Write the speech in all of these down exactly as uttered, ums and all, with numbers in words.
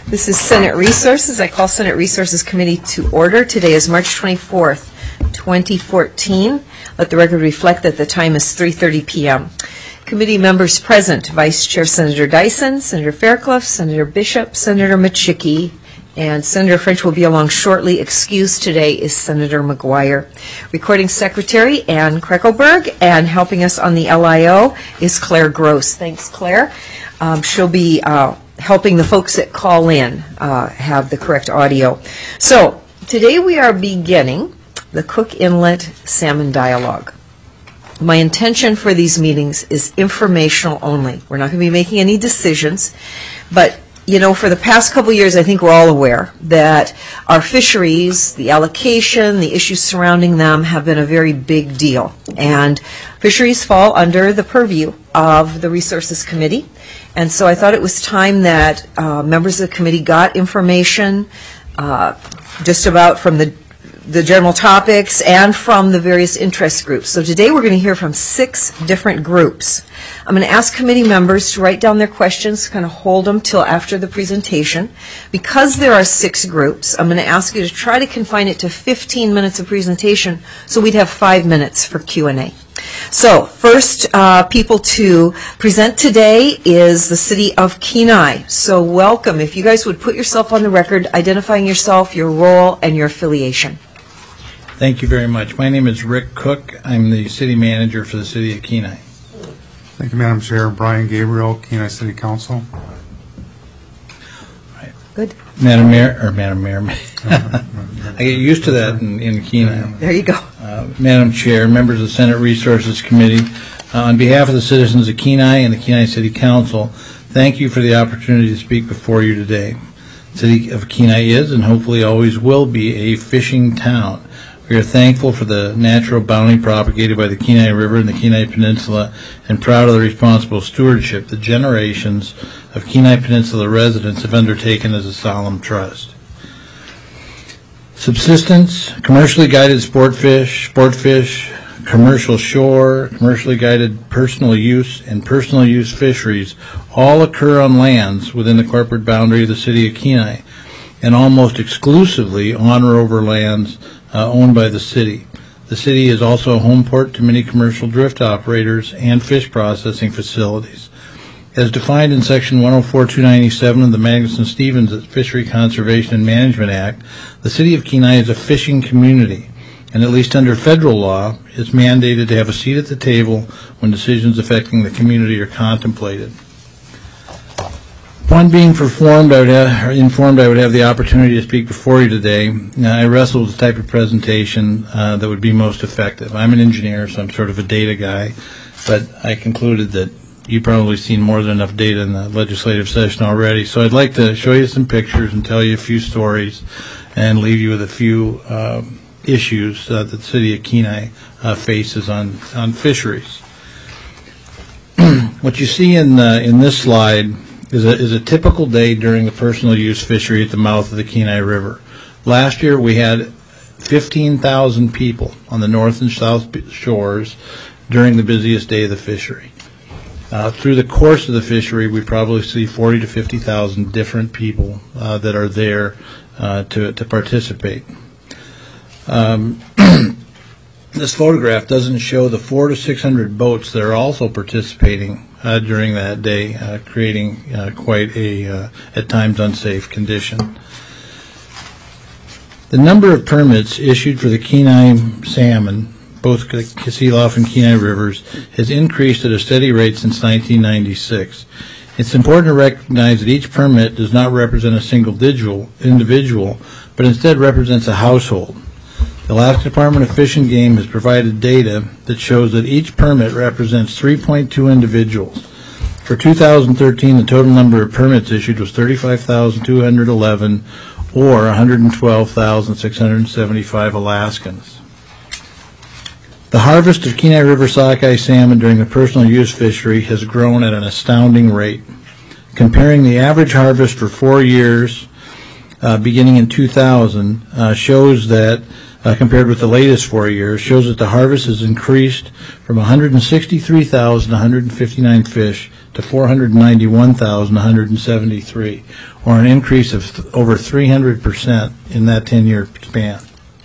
This is Senate Resources. I call Senate Resources Committee to order. Today is March twenty-fourth, twenty fourteen. Let the record reflect that the time is three thirty p m Committee members present: Vice Chair Senator Dyson, Senator Fairclough, Senator Bishop, Senator Machicki, and Senator French will be along shortly. Excused today is Senator McGuire. Recording Secretary Ann Kreckelberg, and helping us on the L I O is Claire Gross. Thanks, Claire. Um, she'll be uh, helping the folks that call in uh, have the correct audio. So today we are beginning the Cook Inlet Salmon Dialogue. My intention for these meetings is informational only. We're not going to be making any decisions, but you know, for the past couple years, I think we're all aware that our fisheries, the allocation, the issues surrounding them have been a very big deal. And fisheries fall under the purview of the Resources Committee. And so I thought it was time that uh, members of the committee got information uh, just about from the the general topics and from the various interest groups. So today we're going to hear from six different groups. I'm going to ask committee members to write down their questions, kind of hold them till after the presentation. Because there are six groups, I'm going to ask you to try to confine it to fifteen minutes of presentation so we'd have five minutes for Q and A. So first uh, people to present today is the City of Kenai. So welcome. If you guys would put yourself on the record, identifying yourself, your role, and your affiliation. Thank you very much. My name is Rick Cook. I'm the city manager for the City of Kenai. Thank you, Madam Chair. Brian Gabriel, Kenai City Council. Right. Good. Madam Mayor, or Madam Mayor, I get used to that in, in Kenai. There you go. Uh, Madam Chair, members of the Senate Resources Committee, uh, on behalf of the citizens of Kenai and the Kenai City Council, thank you for the opportunity to speak before you today. The City of Kenai is and hopefully always will be a fishing town. We are thankful for the natural bounty propagated by the Kenai River and the Kenai Peninsula, and proud of the responsible stewardship the generations of Kenai Peninsula residents have undertaken as a solemn trust. Subsistence, commercially guided sport fish, sport fish, commercial shore, commercially guided personal use, and personal use fisheries all occur on lands within the corporate boundary of the City of Kenai, and almost exclusively on or over lands Uh, owned by the city. The city is also a home port to many commercial drift operators and fish processing facilities. As defined in Section one oh four two ninety-seven of the Magnuson-Stevens Fishery Conservation and Management Act, the City of Kenai is a fishing community, and at least under federal law, is mandated to have a seat at the table when decisions affecting the community are contemplated. Upon being performed, I would have, or informed I would have the opportunity to speak before you today, I wrestled with the type of presentation uh, that would be most effective. I'm an engineer, so I'm sort of a data guy, but I concluded that you've probably seen more than enough data in the legislative session already. So I'd like to show you some pictures and tell you a few stories and leave you with a few uh, issues uh, that the City of Kenai uh, faces on, on fisheries. What you see in, uh, in this slide Is a, is a typical day during the personal use fishery at the mouth of the Kenai River. Last year we had fifteen thousand people on the north and south shores during the busiest day of the fishery. Uh, through the course of the fishery, we probably see forty to fifty thousand different people uh, that are there uh, to, to participate. Um, this photograph doesn't show the four to six hundred boats that are also participating Uh, during that day, uh, creating uh, quite a, uh, at times, unsafe condition. The number of permits issued for the Kenai salmon, both the Kasilof and Kenai rivers, has increased at a steady rate since nineteen ninety-six. It's important to recognize that each permit does not represent a single individual, but instead represents a household. The Alaska Department of Fish and Game has provided data that shows that each permit represents three point two individuals. For two thousand thirteen, the total number of permits issued was thirty-five thousand two hundred eleven, or one hundred twelve thousand six hundred seventy-five Alaskans. The harvest of Kenai River sockeye salmon during the personal use fishery has grown at an astounding rate. Comparing the average harvest for four years, uh, beginning in two thousand, uh, shows that uh, compared with the latest four years, shows that the harvest has increased from one hundred sixty-three thousand one hundred fifty-nine fish to four hundred ninety-one thousand one hundred seventy-three, or an increase of th- over three hundred percent in that ten-year span.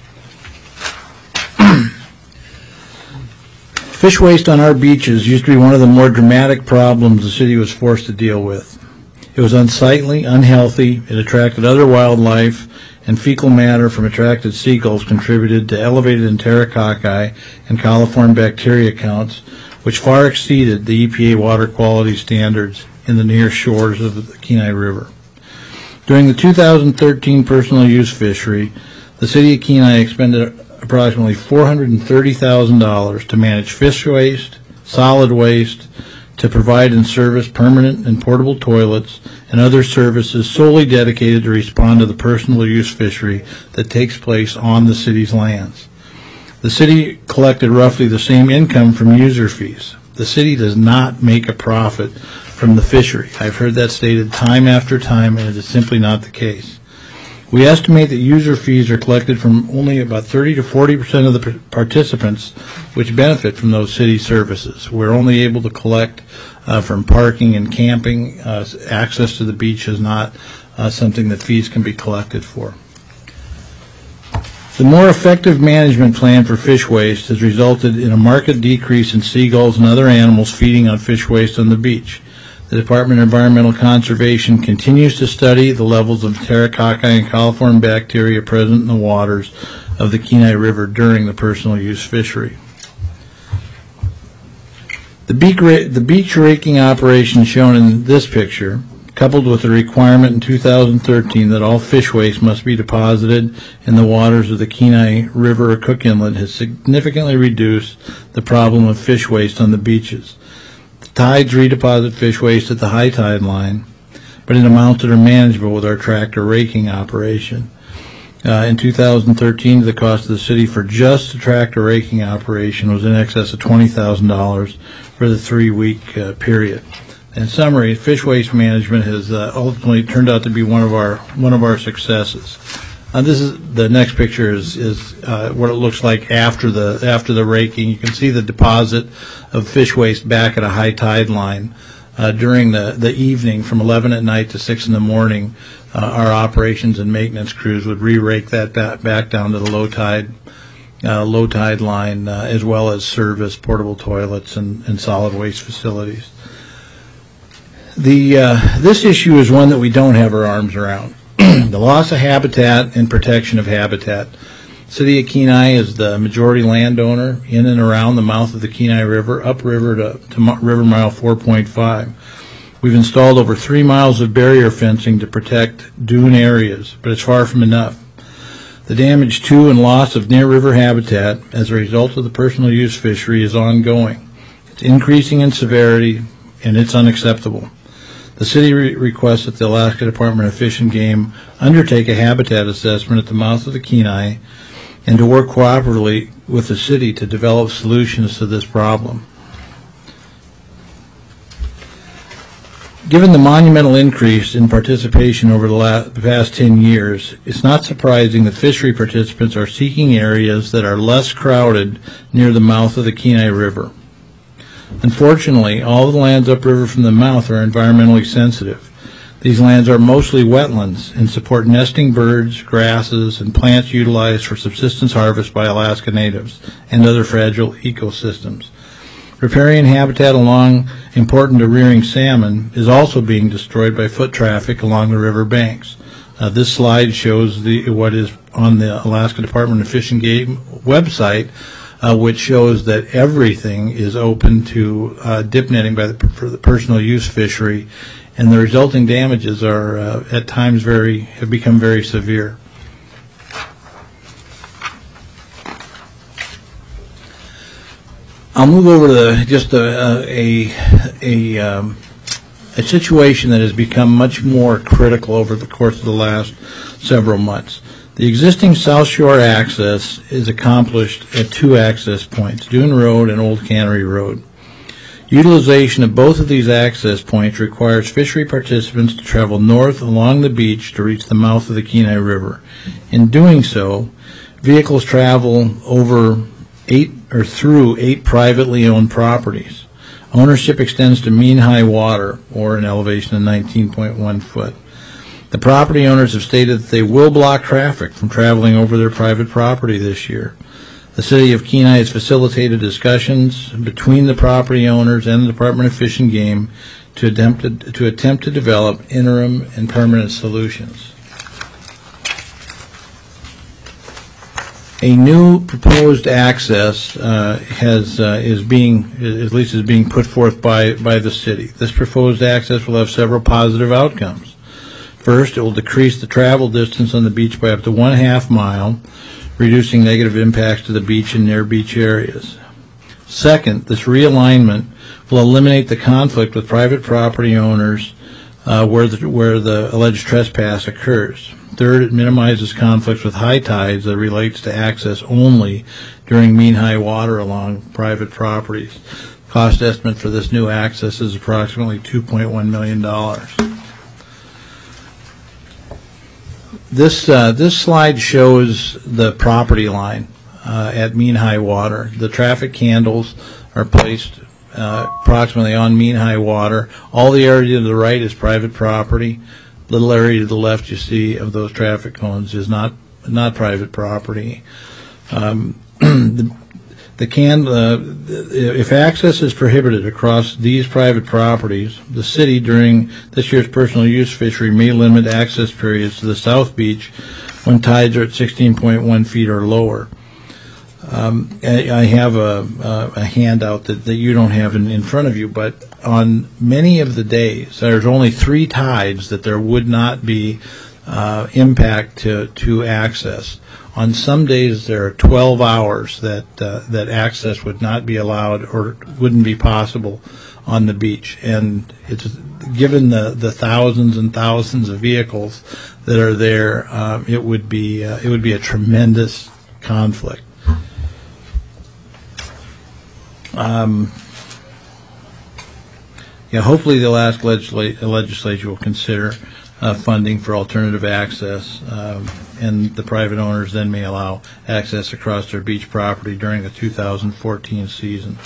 Fish waste on our beaches used to be one of the more dramatic problems the city was forced to deal with. It was unsightly, unhealthy, it attracted other wildlife, and fecal matter from attracted seagulls contributed to elevated enterococci and coliform bacteria counts, which far exceeded the E P A water quality standards in the near shores of the Kenai River. During the two thousand thirteen personal use fishery, the city of Kenai expended approximately four hundred thirty thousand dollars to manage fish waste, solid waste, to provide and service permanent and portable toilets, and other services solely dedicated to respond to the personal use fishery that takes place on the city's lands. The city collected roughly the same income from user fees. The city does not make a profit from the fishery. I've heard that stated time after time, and it is simply not the case. We estimate that user fees are collected from only about thirty to forty percent of the participants which benefit from those city services. We're only able to collect uh, from parking and camping. Uh, access to the beach is not uh, something that fees can be collected for. The more effective management plan for fish waste has resulted in a marked decrease in seagulls and other animals feeding on fish waste on the beach. The Department of Environmental Conservation continues to study the levels of enterococci and coliform bacteria present in the waters of the Kenai River during the personal use fishery. The beach, ra- the beach raking operation shown in this picture, coupled with the requirement in two thousand thirteen that all fish waste must be deposited in the waters of the Kenai River or Cook Inlet, has significantly reduced the problem of fish waste on the beaches. The tides redeposit fish waste at the high tide line, but in amounts that are manageable with our tractor raking operation. Uh, in two thousand thirteen, the cost of the city for just the tractor raking operation was in excess of twenty thousand dollars for the three-week uh, period. In summary, fish waste management has uh, ultimately turned out to be one of our one of our successes. Uh, this is the next picture is is uh, what it looks like after the after the raking. You can see the deposit of fish waste back at a high tide line uh, during the the evening from eleven at night to six in the morning. Uh, our operations and maintenance crews would re-rake that back, back down to the low tide uh, low tide line, uh, as well as service portable toilets and, and solid waste facilities. The uh, this issue is one that we don't have our arms around. The loss of habitat and protection of habitat. City of Kenai is the majority landowner in and around the mouth of the Kenai River, upriver to, to River Mile four point five. We've installed over three miles of barrier fencing to protect dune areas, but it's far from enough. The damage to and loss of near river habitat as a result of the personal use fishery is ongoing. It's increasing in severity, and it's unacceptable. The city re- requests that the Alaska Department of Fish and Game undertake a habitat assessment at the mouth of the Kenai and to work cooperatively with the city to develop solutions to this problem. Given the monumental increase in participation over the, last, the past ten years, it's not surprising that fishery participants are seeking areas that are less crowded near the mouth of the Kenai River. Unfortunately, all the lands upriver from the mouth are environmentally sensitive. These lands are mostly wetlands and support nesting birds, grasses, and plants utilized for subsistence harvest by Alaska Natives and other fragile ecosystems. Riparian habitat along important to rearing salmon is also being destroyed by foot traffic along the river banks. Uh, this slide shows the what is on the Alaska Department of Fish and Game website, Uh, which shows that everything is open to uh, dip netting by the, for the personal use fishery, and the resulting damages are uh, at times very have become very severe. I'll move over to the, just a a a, um, a situation that has become much more critical over the course of the last several months. The existing South Shore access is accomplished at two access points, Dune Road and Old Cannery Road. Utilization of both of these access points requires fishery participants to travel north along the beach to reach the mouth of the Kenai River. In doing so, Vehicles travel over eight or through eight privately owned properties. Ownership extends to mean high water, or an elevation of nineteen point one foot. The property owners have stated that they will block traffic from traveling over their private property this year. The City of Kenai has facilitated discussions between the property owners and the Department of Fish and Game to attempt to, to attempt to develop interim and permanent solutions. A new proposed access uh, has uh, is being, at least is being put forth by by the city. This proposed access will have several positive outcomes. First, it will decrease the travel distance on the beach by up to one half mile, reducing negative impacts to the beach and near beach areas. Second, this realignment will eliminate the conflict with private property owners uh, where the where the alleged trespass occurs. Third, it minimizes conflicts with high tides that relates to access only during mean high water along private properties. Cost estimate for this new access is approximately two point one million dollars. This uh, this slide shows the property line uh, at mean high water. The traffic candles are placed uh, approximately on mean high water. All the area to the right is private property. Little area to the left you see of those traffic cones is not not private property. Um, the, the can uh, if access is prohibited across these private properties, the city during this year's personal use fishery may limit access periods to the South Beach when tides are at sixteen point one feet or lower. Um, I, I have a, a, a handout that, that you don't have in, in front of you, but on many of the days, there's only three tides that there would not be uh, impact to, to access. On some days, there are twelve hours that uh, that access would not be allowed or wouldn't be possible on the beach. And it's given the, the thousands and thousands of vehicles that are there, um, it would be uh, it would be a tremendous conflict. Um, yeah, hopefully the last legisla- legislature will consider uh, funding for alternative access, um, and the private owners then may allow access across their beach property during the two thousand fourteen season.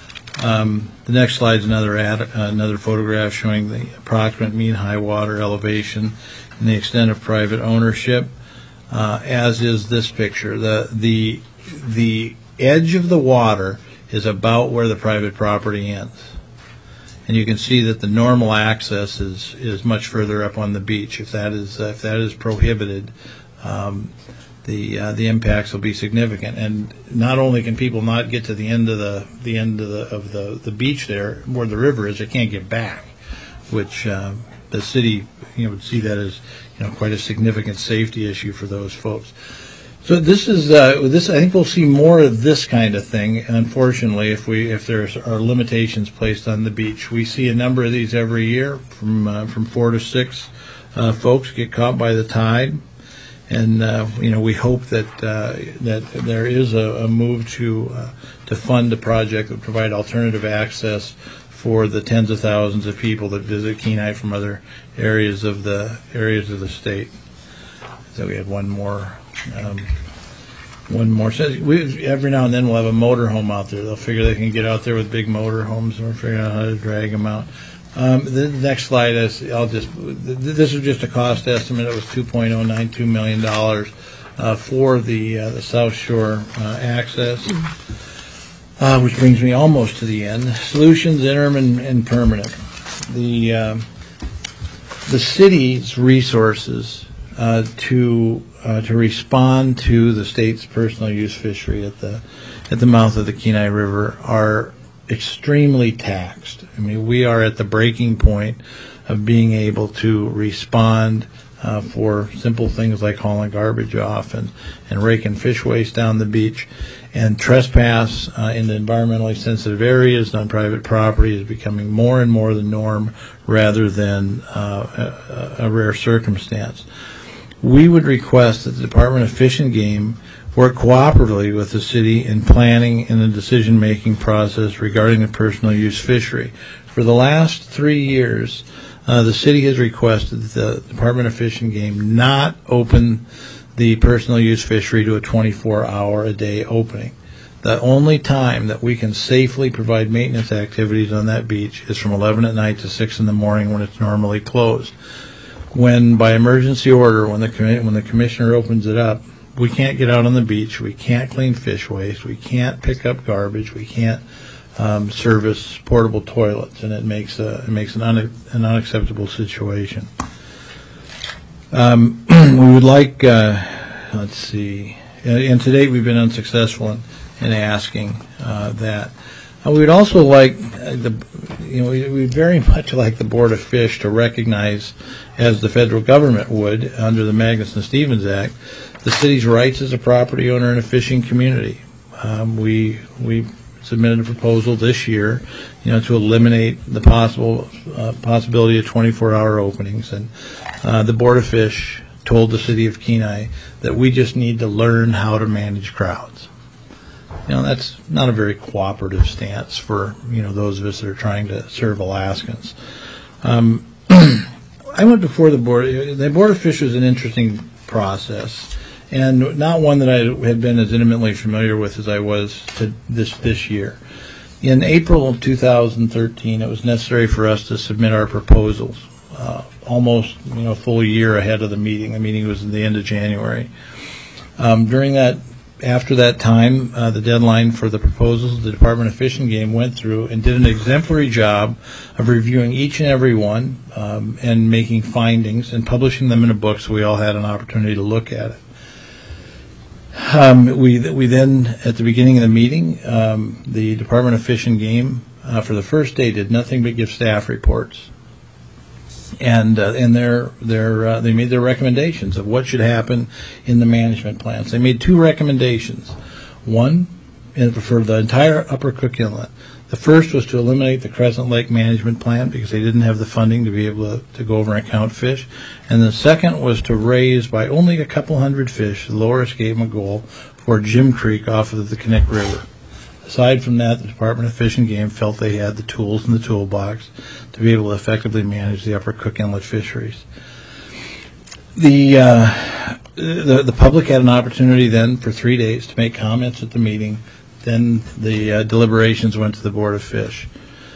Um, the next slide is another ad, uh, another photograph showing the approximate mean high water elevation and the extent of private ownership, uh, as is this picture. The the the edge of the water is about where the private property ends. And you can see that the normal access is, is much further up on the beach. If that is uh, if that is prohibited, um, the uh, the impacts will be significant. And not only can people not get to the end of the the end of the of the, the beach there where the river is, they can't get back, which uh, the city you know would see that as you know quite a significant safety issue for those folks. So this is uh, this. I think we'll see more of this kind of thing. Unfortunately, if we if there are limitations placed on the beach, we see a number of these every year. From uh, from four to six uh, folks get caught by the tide, and uh, you know we hope that uh, that there is a, a move to uh, to fund a project that would provide alternative access for the tens of thousands of people that visit Kenai from other areas of the areas of the state. So we had one more. Um, one more. So we, every now and then we'll have a motorhome out there. They'll figure they can get out there with big motorhomes, and we're figuring out how to drag them out. Um, the next slide is I'll just. This is just a cost estimate. It was two point oh nine two million dollars uh, for the uh, the South Shore uh, access, uh, which brings me almost to the end. Solutions, interim and, and permanent. The uh, the city's resources uh, to Uh, to respond to the state's personal use fishery at the at the mouth of the Kenai River are extremely taxed. I mean, we are at the breaking point of being able to respond uh, for simple things like hauling garbage off and, and raking fish waste down the beach. And trespass uh, in the environmentally sensitive areas on private property is becoming more and more the norm rather than uh, a, a rare circumstance. We would request that the Department of Fish and Game work cooperatively with the city in planning and the decision-making process regarding the personal use fishery. For the last three years, uh, the city has requested that the Department of Fish and Game not open the personal use fishery to a twenty-four hour a day opening. The only time that we can safely provide maintenance activities on that beach is from eleven at night to six in the morning when it's normally closed. When, by emergency order, when the commi- when the commissioner opens it up, we can't get out on the beach, we can't clean fish waste, we can't pick up garbage, we can't um, service portable toilets, and it makes a, it makes an, un- an unacceptable situation. Um, we would like, uh, let's see, and, and to date we've been unsuccessful in, in asking uh, that. Uh, we would also like uh, the, you know, we we'd very much like the Board of Fish to recognize, as the federal government would under the Magnuson-Stevens Act, the city's rights as a property owner in a fishing community. Um, we we submitted a proposal this year, you know, to eliminate the possible uh, possibility of twenty-four hour openings, and uh, the Board of Fish told the city of Kenai that we just need to learn how to manage crowds. You know, that's not a very cooperative stance for, you know, those of us that are trying to serve Alaskans. Um, I went before the board. The Board of Fish was an interesting process, and not one that I had been as intimately familiar with as I was to this this year. In April of two thousand thirteen, it was necessary for us to submit our proposals, uh, almost you know a full year ahead of the meeting. The meeting was at the end of January. Um, during that, after that time, uh, the deadline for the proposals, the Department of Fish and Game went through and did an exemplary job of reviewing each and every one um, and making findings and publishing them in a book, so we all had an opportunity to look at it. Um, we we then, at the beginning of the meeting, um, the Department of Fish and Game, uh, for the first day, did nothing but give staff reports, and uh, and their their uh, they made their recommendations of what should happen in the management plans. They made two recommendations. One, for the entire Upper Cook Inlet. The first was to eliminate the Crescent Lake Management Plan because they didn't have the funding to be able to, to go over and count fish. And the second was to raise by only a couple hundred fish the lower escapement goal for Jim Creek off of the Knik River. Aside from that, the Department of Fish and Game felt they had the tools in the toolbox to be able to effectively manage the Upper Cook Inlet fisheries. The, uh, the, the public had an opportunity then for three days to make comments at the meeting. Then the uh, deliberations went to the Board of Fish.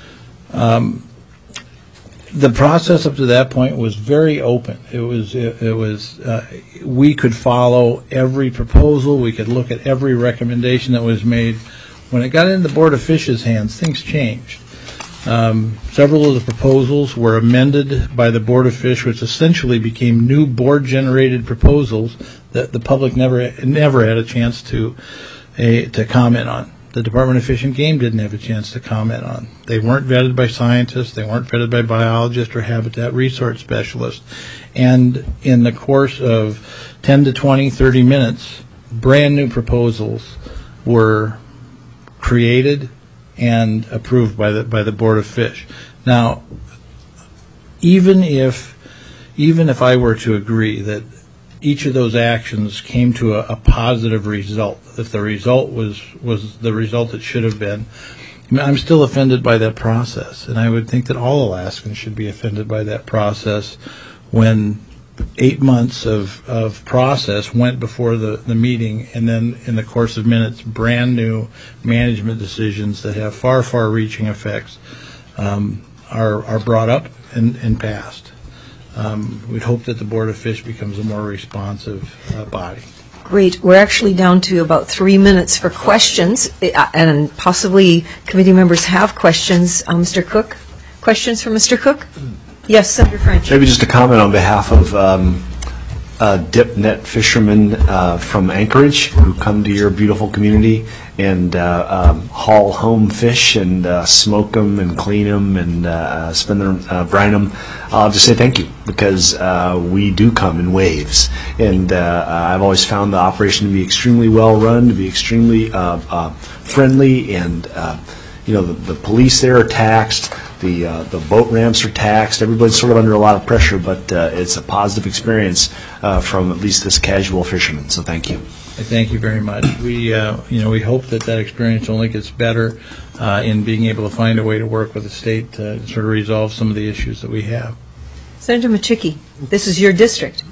Um, the process up to that point was very open. It was, it, it was, uh, we could follow every proposal. We could look at every recommendation that was made. When it got into the Board of Fish's hands, things changed. Um, several of the proposals were amended by the Board of Fish, which essentially became new board-generated proposals that the public never, never had a chance to A, to comment on. The Department of Fish and Game didn't have a chance to comment on. They weren't vetted by scientists, they weren't vetted by biologists or habitat resource specialists. And in the course of ten to twenty, thirty minutes, brand new proposals were created and approved by the by the Board of Fish. Now, even if even if I were to agree that each of those actions came to a, a positive result, if the result was, was the result it should have been, I'm still offended by that process. And I would think that all Alaskans should be offended by that process when eight months of, of process went before the, the meeting, and then in the course of minutes, brand new management decisions that have far, far reaching effects um, are, are brought up and, and passed. Um, we'd hope that the Board of Fish becomes a more responsive uh, body. Great. We're actually down to about three minutes for questions, uh, and possibly committee members have questions. Uh, Mister Cook, questions for Mister Cook? Yes, Senator French. Maybe just a comment on behalf of um, uh, dip net fishermen uh, from Anchorage who come to your beautiful community and uh, um, haul home fish and uh, smoke them and clean them and uh, spin them, uh, brine them. I'll just say thank you, because uh, we do come in waves, and uh, I've always found the operation to be extremely well run, to be extremely uh, uh, friendly, and uh, you know the, the police there are taxed, the uh, the boat ramps are taxed. Everybody's sort of under a lot of pressure, but uh, it's a positive experience uh, from at least this casual fisherman. So thank you. Thank you very much. We, uh, you know, we hope that that experience only gets better uh, in being able to find a way to work with the state to sort of resolve some of the issues that we have. Senator Machicki, this is your district.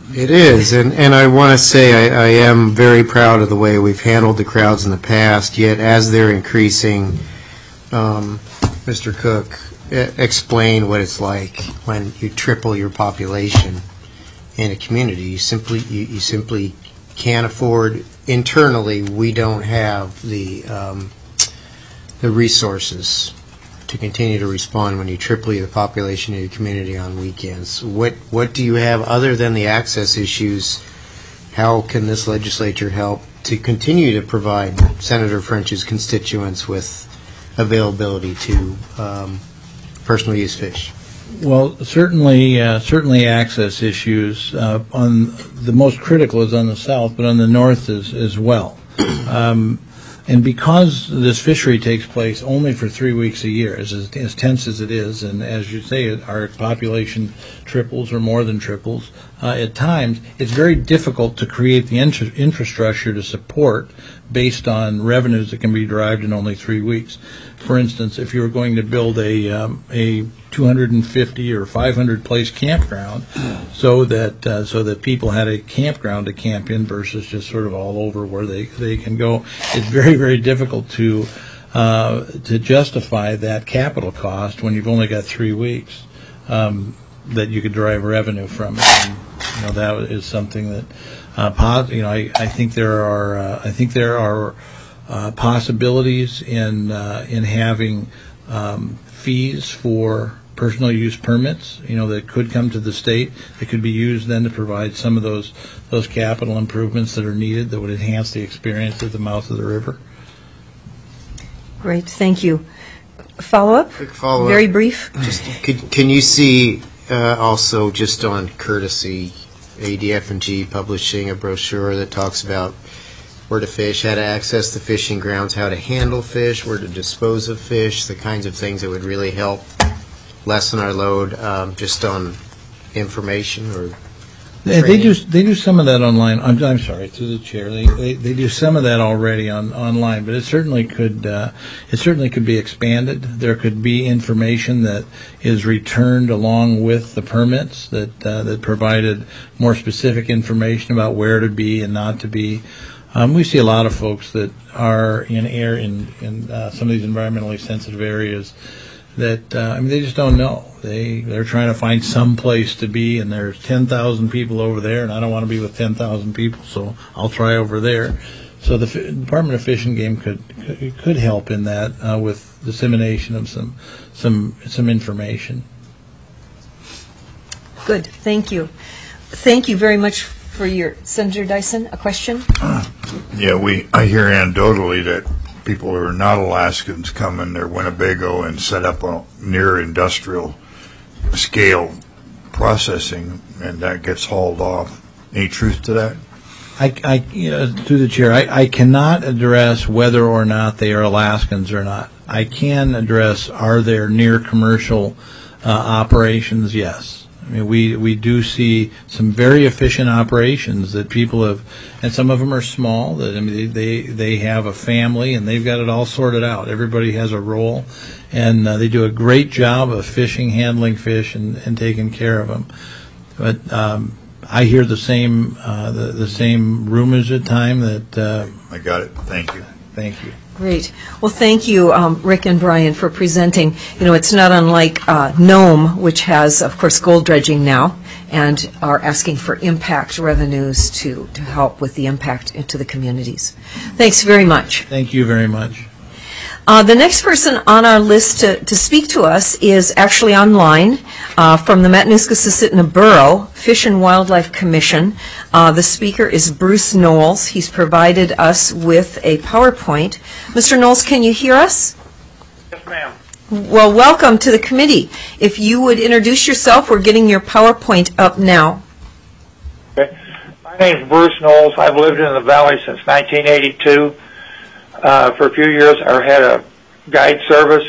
It is, and, and I want to say I, I am very proud of the way we've handled the crowds in the past, yet as they're increasing, um, Mister Cook, e- explain what it's like when you triple your population in a community. You simply, you, you simply can't afford, internally, we don't have the, um, the resources to continue to respond when you triple the population of your community on weekends. What what do you have other than the access issues? How can this legislature help to continue to provide Senator French's constituents with availability to um, personal use fish? Well, certainly, uh, certainly access issues. Uh, on the most critical is on the south, but on the north as as well. Um, And because this fishery takes place only for three weeks a year, as, as tense as it is, and as you say, our population triples or more than triples, uh, at times, it's very difficult to create the infra- infrastructure to support based on revenues that can be derived in only three weeks. For instance, if you were going to build a, um, a two hundred fifty or five hundred place campground so that uh, so that people had a campground to camp in versus just sort of all over where they, they can go, it's very, very difficult to uh, to justify that capital cost when you've only got three weeks um, that you could derive revenue from it. And, you know, that is something that uh, pos- you know I, I think there are uh, I think there are uh, possibilities in uh, in having um, fees for personal use permits, you know, that could come to the state, that could be used then to provide some of those those capital improvements that are needed that would enhance the experience at the mouth of the river. Great, thank you. Follow-up? Quick follow-up. Very brief? Just, could, can you see uh, also just on courtesy, A D F and G publishing a brochure that talks about where to fish, how to access the fishing grounds, how to handle fish, where to dispose of fish, the kinds of things that would really help lessen our load, um, just on information or They, they training? do they do some of that online. I'm, I'm sorry, through the chair. They, they they do some of that already on online, but it certainly could uh, it certainly could be expanded. There could be information that is returned along with the permits that uh, that provided more specific information about where to be and not to be. Um, we see a lot of folks that are in air in in uh, some of these environmentally sensitive areas that uh, I mean they just don't know. They they're trying to find some place to be, and there's ten thousand people over there, and I don't want to be with ten thousand people, so I'll try over there. So the F- Department of Fish and Game could could, could help in that uh, with dissemination of some some some information. Good, thank you. Thank you very much for your, Senator Dyson, a question? Yeah, we, I hear anecdotally that people who are not Alaskans come in their Winnebago and set up a near industrial scale processing, and that gets hauled off. Any truth to that? I, I you know, through the chair, I, I cannot address whether or not they are Alaskans or not. I can address, are there near commercial uh, operations? Yes. I mean, we, we do see some very efficient operations that people have, and some of them are small. That I mean, they, they, they have a family and they've got it all sorted out. Everybody has a role, and uh, they do a great job of fishing, handling fish, and, and taking care of them. But um, I hear the same uh, the, the same rumors at time that. Uh, I got it. Thank you. Thank you. Great. Well, thank you, um, Rick and Brian, for presenting. You know, it's not unlike uh, Nome, which has, of course, gold dredging now, and are asking for impact revenues to, to help with the impact into the communities. Thanks very much. Thank you very much. Uh, the next person on our list to, to speak to us is actually online uh, from the Matanuska-Susitna Borough Fish and Wildlife Commission. Uh, the speaker is Bruce Knowles. He's provided us with a PowerPoint. Mister Knowles, can you hear us? Yes, ma'am. Well, welcome to the committee. If you would introduce yourself, we're getting your PowerPoint up now. Okay. My name is Bruce Knowles. I've lived in the valley since nineteen eighty-two. Uh, for a few years, I had a guide service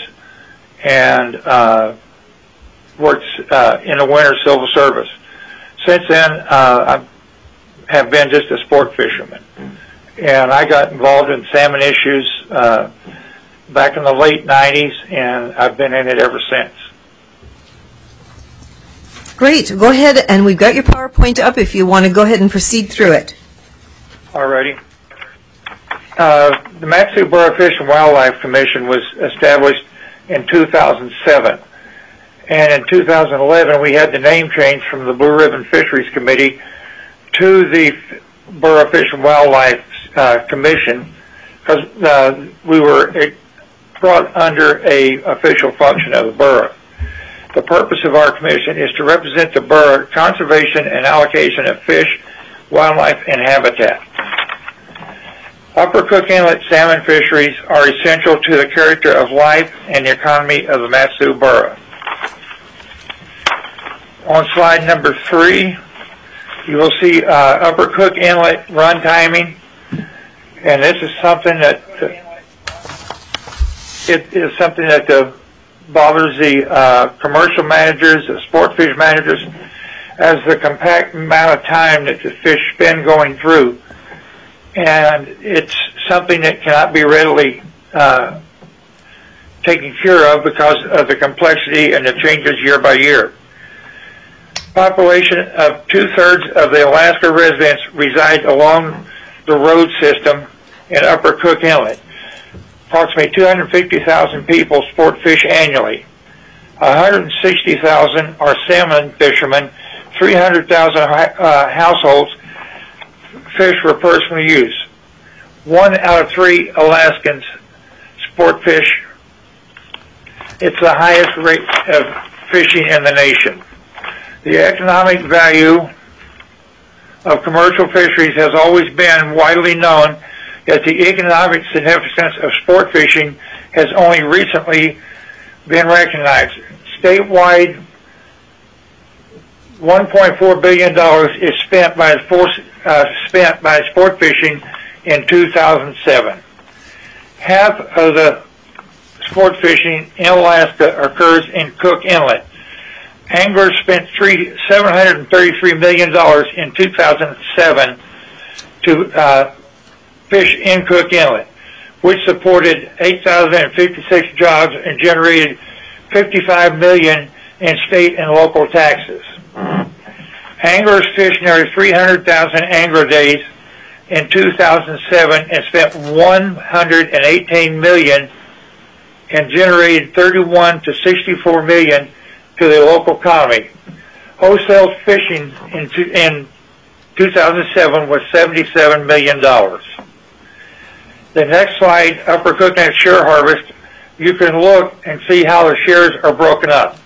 and uh, worked uh, in the winter civil service. Since then, uh, I have been just a sport fisherman. And I got involved in salmon issues uh, back in the late nineties, and I've been in it ever since. Great. Go ahead, and we've got your PowerPoint up if you want to go ahead and proceed through it. Alrighty. Uh, the Mat-Su Borough Fish and Wildlife Commission was established in two thousand seven. And in two thousand eleven, we had the name change from the Blue Ribbon Fisheries Committee to the Borough Fish and Wildlife uh, Commission, because uh, we were brought under a official function of the borough. The purpose of our commission is to represent the borough conservation and allocation of fish, wildlife, and habitat. Upper Cook Inlet salmon fisheries are essential to the character of life and the economy of the Mat-Su Borough. On slide number three, you will see uh, Upper Cook Inlet run timing, and this is something that uh, it is something that uh, bothers the uh, commercial managers, the sport fish managers, as the compact amount of time that the fish spend going through. And it's something that cannot be readily uh, taken care of because of the complexity and the changes year by year. Population of two-thirds of the Alaska residents reside along the road system in Upper Cook Inlet. Approximately two hundred fifty thousand people sport fish annually. one hundred sixty thousand are salmon fishermen. three hundred thousand uh, households fish for personal use. One out of three Alaskans sport fish. It's the highest rate of fishing in the nation. The economic value of commercial fisheries has always been widely known, yet the economic significance of sport fishing has only recently been recognized. Statewide, one point four billion dollars is spent by uh, spent by sport fishing in two thousand seven. Half of the sport fishing in Alaska occurs in Cook Inlet. Anglers spent three, seven hundred thirty-three million dollars in two thousand seven to uh, fish in Cook Inlet, which supported eight thousand fifty-six jobs and generated fifty-five million dollars in state and local taxes. Anglers fished nearly three hundred thousand angler days in two thousand seven and spent one hundred eighteen million dollars and generated thirty-one to sixty-four million dollars to the local economy. Wholesale fishing in, two, in two thousand seven was seventy-seven million dollars. The next slide, Upper Cook Inlet share harvest, you can look and see how the shares are broken up.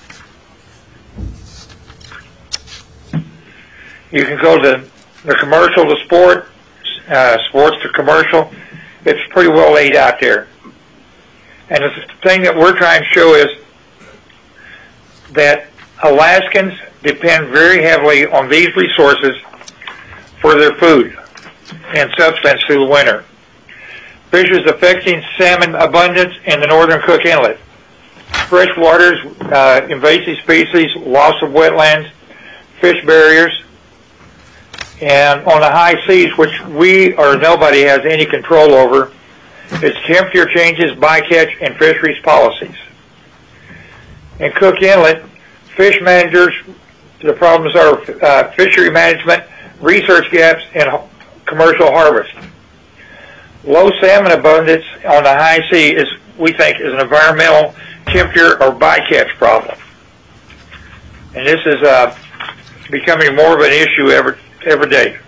You can go to the commercial to sport, uh, sports to commercial. It's pretty well laid out there. And the thing that we're trying to show is that Alaskans depend very heavily on these resources for their food and substance through the winter. Fish is affecting salmon abundance in the northern Cook Inlet. Fresh waters, uh, invasive species, loss of wetlands, fish barriers, and on the high seas, which we or nobody has any control over, it's temperature changes, bycatch, and fisheries policies. In Cook Inlet, fish managers, the problems are uh, fishery management, research gaps, and commercial harvest. Low salmon abundance on the high sea is, we think, is an environmental temperature or bycatch problem. And this is uh, becoming more of an issue every, every day.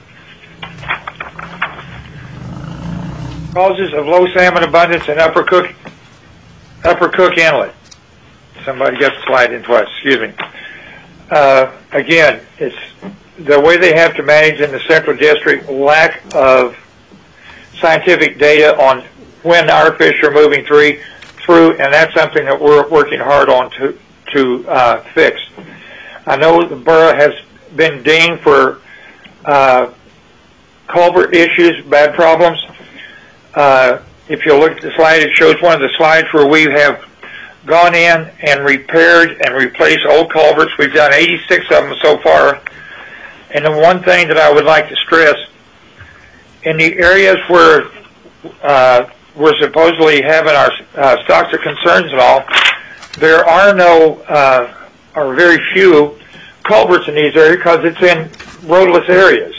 Causes of low salmon abundance in Upper Cook, Upper Cook Inlet. Somebody got the slide in twice, excuse me. Uh, again, it's the way they have to manage in the Central District, lack of scientific data on when our fish are moving through, through, and that's something that we're working hard on to, to uh, fix. I know the borough has been dinged for uh, culvert issues, bad problems. Uh, if you look at the slide, it shows one of the slides where we have gone in and repaired and replaced old culverts. We've done eighty-six of them so far. And the one thing that I would like to stress, in the areas where uh, we're supposedly having our uh, stocks of concerns and all, there are no, uh, or very few, culverts in these areas because it's in roadless areas.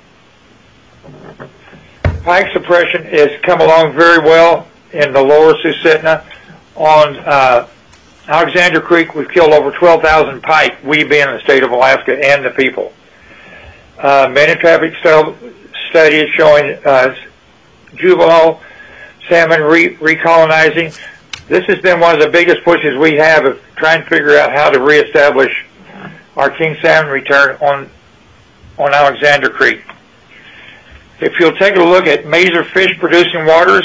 Pike suppression has come along very well in the lower Susitna. On uh, Alexander Creek, we've killed over twelve thousand pike, we being in the state of Alaska and the people. Uh, Meta-traffic study is showing uh, juvenile salmon re recolonizing. This has been one of the biggest pushes we have of trying to figure out how to reestablish our king salmon return on on Alexander Creek. If you'll take a look at major fish producing waters,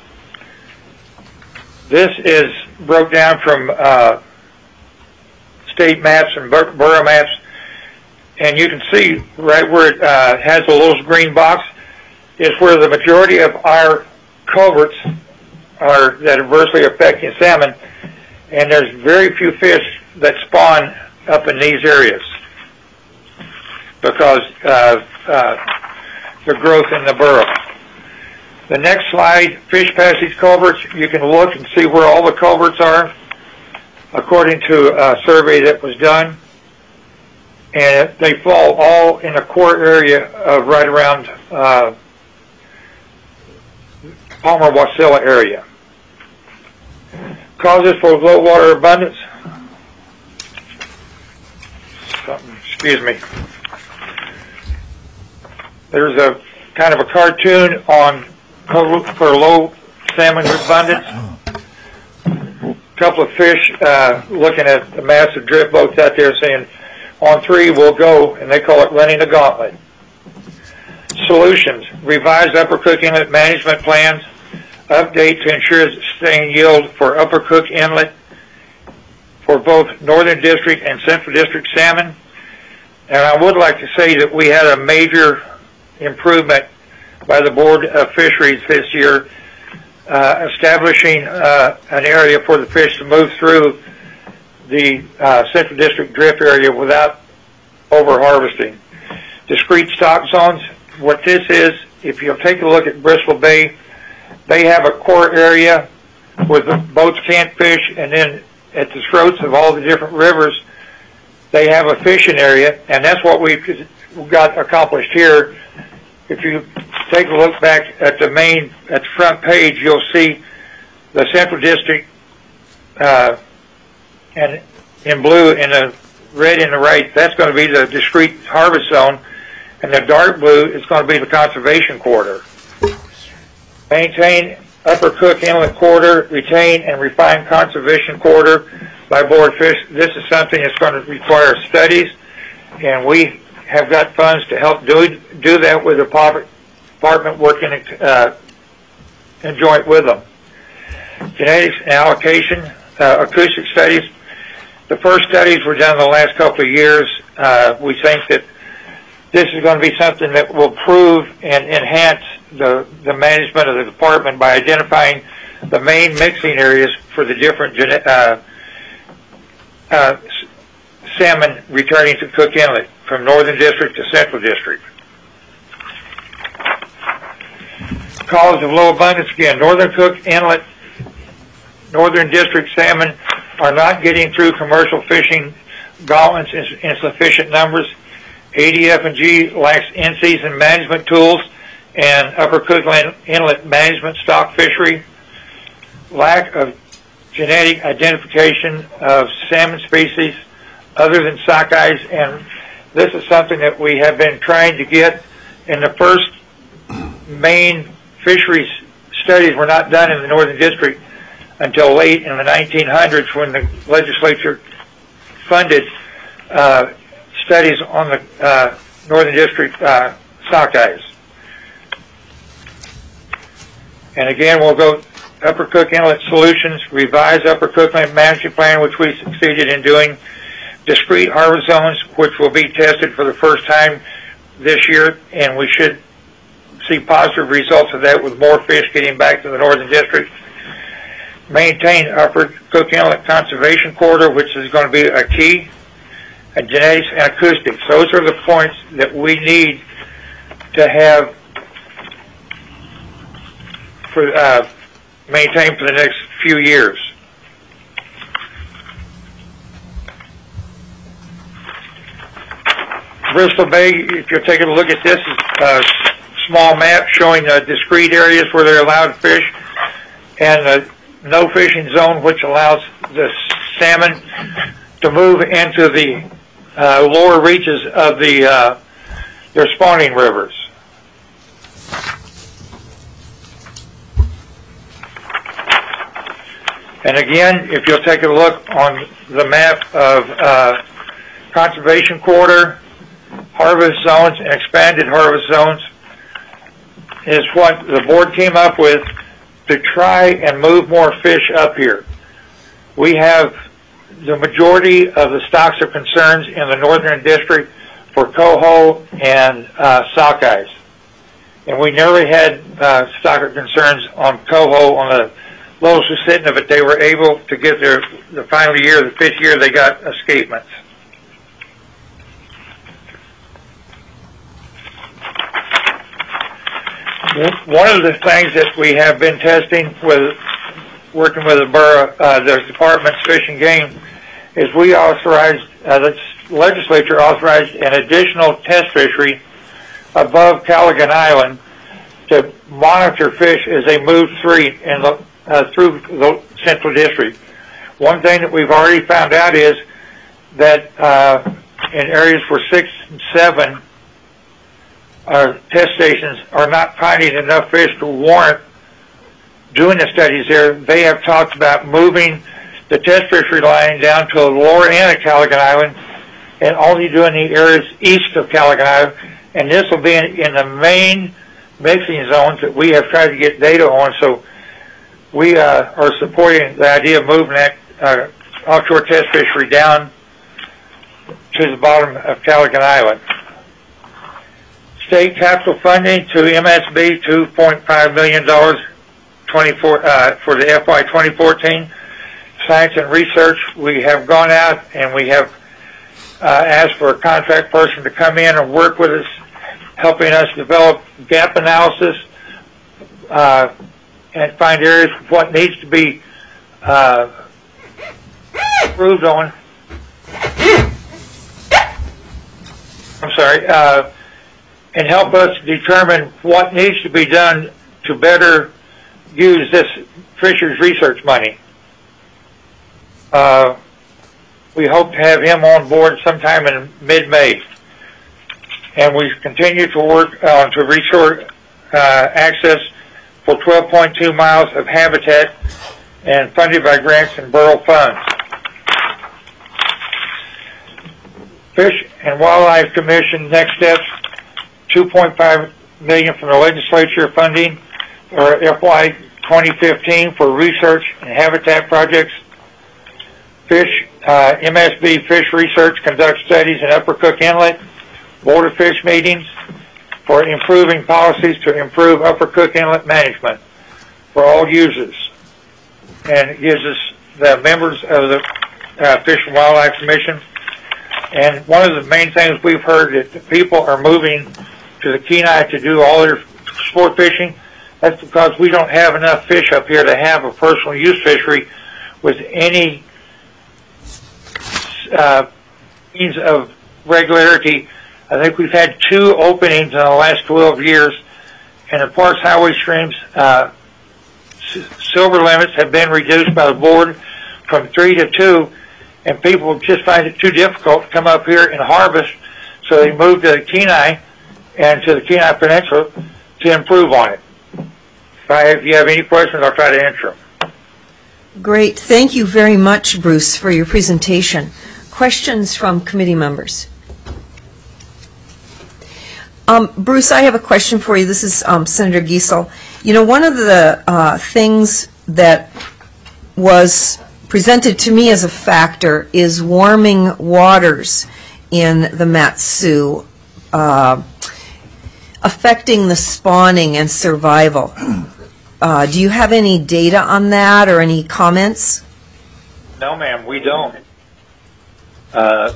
this is broke down from uh, state maps and bor borough maps, and you can see right where it uh, has a little green box is where the majority of our culverts are that adversely affecting salmon, and there's very few fish that spawn up in these areas because of uh, the growth in the borough. The next slide, fish passage culverts, you can look and see where all the culverts are according to a survey that was done, and they fall all in a core area of right around uh, Palmer-Wasilla area. Causes for low water abundance. Something, excuse me. There's a kind of a cartoon on for low salmon abundance. A couple of fish uh, looking at the massive drift boats out there saying, on three we'll go, and they call it running the gauntlet. Solutions, revise Upper Cook Inlet management plans, update to ensure sustained yield for Upper Cook Inlet for both Northern District and Central District salmon. And I would like to say that we had a major improvement by the Board of Fisheries this year, uh, establishing uh, an area for the fish to move through the uh, Central District drift area without over-harvesting. Discrete stock zones, what this is, if you'll take a look at Bristol Bay, they have a core area where the boats can't fish, and then at the throats of all the different rivers, they have a fishing area, and that's what we've got accomplished here. If you take a look back at the main, at the front page, you'll see the Central District, uh, and in blue and the red in the right, that's going to be the discrete harvest zone, and the dark blue is going to be the conservation corridor. Maintain Upper Cook Inlet corridor, retain and refine conservation corridor by Board of Fish. This is something that's going to require studies, and we have got funds to help do do that with the department working uh, in joint with them. Genetics and allocation, uh, acoustic studies. The first studies were done in the last couple of years. Uh, we think that this is going to be something that will prove and enhance the, the management of the department by identifying the main mixing areas for the different uh, uh, salmon returning to Cook Inlet from Northern District to Central District. Cause of low abundance, again, Northern Cook Inlet, Northern District salmon are not getting through commercial fishing gauntlets in, in sufficient numbers. A D F and G lacks in-season management tools and Upper Cook Inlet management stock fishery. Lack of genetic identification of salmon species other than sockeyes, and this is something that we have been trying to get. In the first main fisheries studies were not done in the Northern District until late in the nineteen hundreds when the legislature funded uh, studies on the uh, Northern District uh, sockeyes. And again, we'll go Upper Cook Inlet Solutions, revise Upper Cook Inlet Management Plan, which we succeeded in doing. Discrete harvest zones, which will be tested for the first time this year, and we should see positive results of that with more fish getting back to the Northern District. Maintain Upper Cook Inlet Conservation Corridor, which is going to be a key. And genetics and acoustics. Those are the points that we need to have for uh, maintain for the next few years. Bristol Bay, if you're taking a look at this, is a small map showing uh, discrete areas where they're allowed to fish, and the no fishing zone, which allows the salmon to move into the uh, lower reaches of the uh, their spawning rivers. And again, if you'll take a look on the map of uh, conservation corridor, harvest zones, and expanded harvest zones, is what the board came up with to try and move more fish up here. We have the majority of the stocks of concerns in the northern district for coho and uh, sockeyes. And we nearly had uh, stock of concerns on coho on the lowest sitting of it. They were able to get their, the final year, the fifth year, they got escapements. One of the things that we have been testing with, working with the borough, uh, the Department's Fish and Game, is we authorized, uh, the legislature authorized an additional test fishery above Callaghan Island to monitor fish as they move through in the, uh, through the Central District. One thing that we've already found out is that uh, in areas where six and seven our test stations are not finding enough fish to warrant doing the studies there, they have talked about moving the test fishery line down to the lower end of Callaghan Island and only doing the areas east of Callaghan Island. And this will be in, in the main mixing zones that we have tried to get data on. So we uh, are supporting the idea of moving that uh, offshore test fishery down to the bottom of Callaghan Island. State capital funding to M S B, two point five million dollars twenty-four, uh, for the F Y twenty fourteen. Science and research, we have gone out and we have uh, asked for a contract person to come in and work with us, helping us develop gap analysis uh, and find areas of what needs to be uh, improved on. I'm sorry. Uh, and help us determine what needs to be done to better use this fisheries research money. Uh, we hope to have him on board sometime in mid-May. And we continue to work uh, to restore uh, access for twelve point two miles of habitat and funded by grants and borough funds. Fish and Wildlife Commission, next steps, two point five million dollars from the legislature funding or F Y twenty fifteen for research and habitat projects. Fish, uh, M S B Fish Research conducts studies in Upper Cook Inlet, border fish meetings for improving policies to improve Upper Cook Inlet management for all users. And it gives us the members of the uh, Fish and Wildlife Commission. And one of the main things we've heard that the people are moving to the Kenai to do all their sport fishing. That's because we don't have enough fish up here to have a personal use fishery with any uh, means of regularity. I think we've had two openings in the last twelve years, and the Parks Highway streams uh, silver limits have been reduced by the board from three to two, and people just find it too difficult to come up here and harvest, so they move to the Kenai and to the Kenai Peninsula to improve on it. If, I, if you have any questions, I'll try to answer them. Great. Thank you very much, Bruce, for your presentation. Questions from committee members? Um, Bruce, I have a question for you. This is um, Senator Giesel. You know, one of the uh, things that was presented to me as a factor is warming waters in the Mat-Su, uh, affecting the spawning and survival. Uh, do you have any data on that or any comments? No, ma'am, we don't. Uh,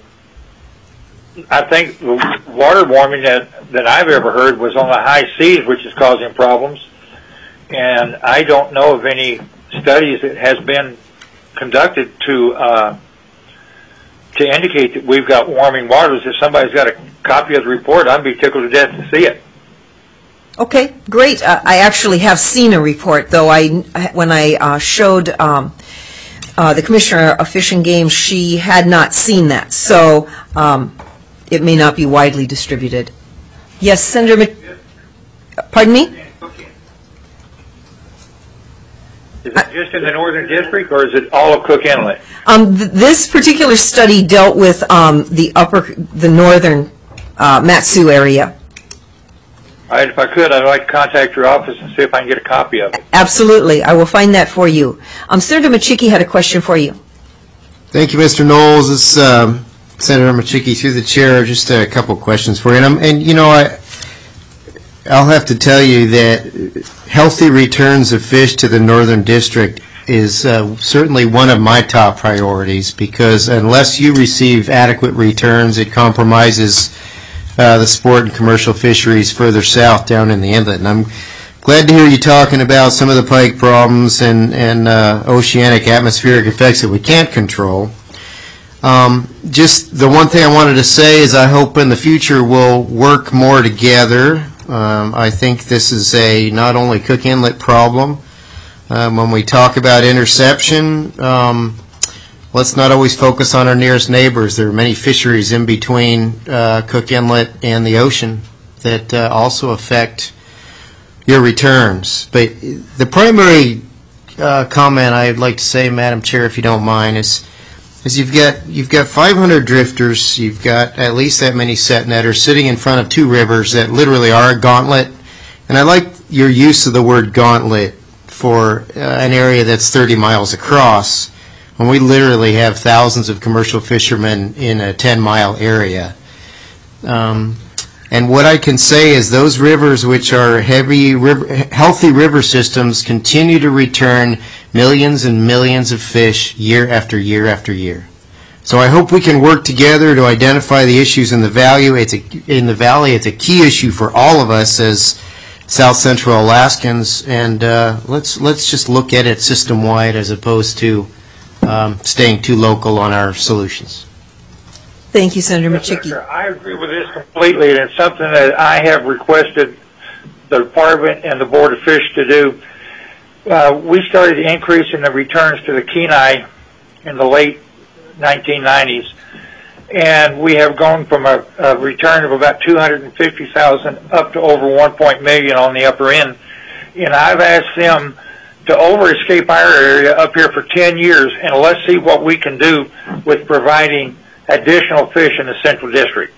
I think the water warming that, that I've ever heard was on the high seas, which is causing problems. And I don't know of any studies that has been conducted to uh, to indicate that we've got warming waters. If somebody's got a copy of the report, I'd be tickled to death to see it. Okay, great. Uh, I actually have seen a report, though. I when I uh, showed um, uh, the Commissioner of Fish and Game, she had not seen that, so um, it may not be widely distributed. Yes, Senator. Mc- Pardon me? Is it just in the Northern District, or is it all of Cook Inlet? Um, th- this particular study dealt with um, the upper, the northern uh, Matsu area. All right, if I could, I'd like to contact your office and see if I can get a copy of it. Absolutely, I will find that for you. Um, Senator Machiki had a question for you. Thank you, Mister Knowles. This um, Senator Machiki, through the chair, just a couple of questions for you. And, I'm, and you know, I, I'll have to tell you that healthy returns of fish to the Northern District is uh, certainly one of my top priorities, because unless you receive adequate returns, it compromises uh, the sport and commercial fisheries further south down in the inlet. And I'm glad to hear you talking about some of the pike problems and, and uh, oceanic atmospheric effects that we can't control. Um, just the one thing I wanted to say is I hope in the future we'll work more together. Um, I think this is a not only Cook Inlet problem. Um, when we talk about interception, um, let's not always focus on our nearest neighbors. There are many fisheries in between uh, Cook Inlet and the ocean that uh, also affect your returns. But the primary uh, comment I'd like to say, Madam Chair, if you don't mind, is is you've got you've got five hundred drifters, you've got at least that many set netters sitting in front of two rivers that literally are a gauntlet. And I like your use of the word gauntlet for uh, an area that's thirty miles across, when we literally have thousands of commercial fishermen in a ten mile area. Um, and what I can say is those rivers, which are heavy, river, healthy river systems, continue to return millions and millions of fish year after year after year. So I hope we can work together to identify the issues in the valley. It's a, in the valley. It's a key issue for all of us as South Central Alaskans, and uh, let's let's just look at it system-wide as opposed to um, staying too local on our solutions. Thank you, Senator Yes, Machiki. sir. I agree with this completely, and it's something that I have requested the Department and the Board of Fish to do. Uh, we started increasing the returns to the Kenai in the late nineteen nineties, and we have gone from a, a return of about two hundred fifty thousand up to over one point million on the upper end. And I've asked them to over-escape our area up here for ten years, and let's see what we can do with providing additional fish in the Central District.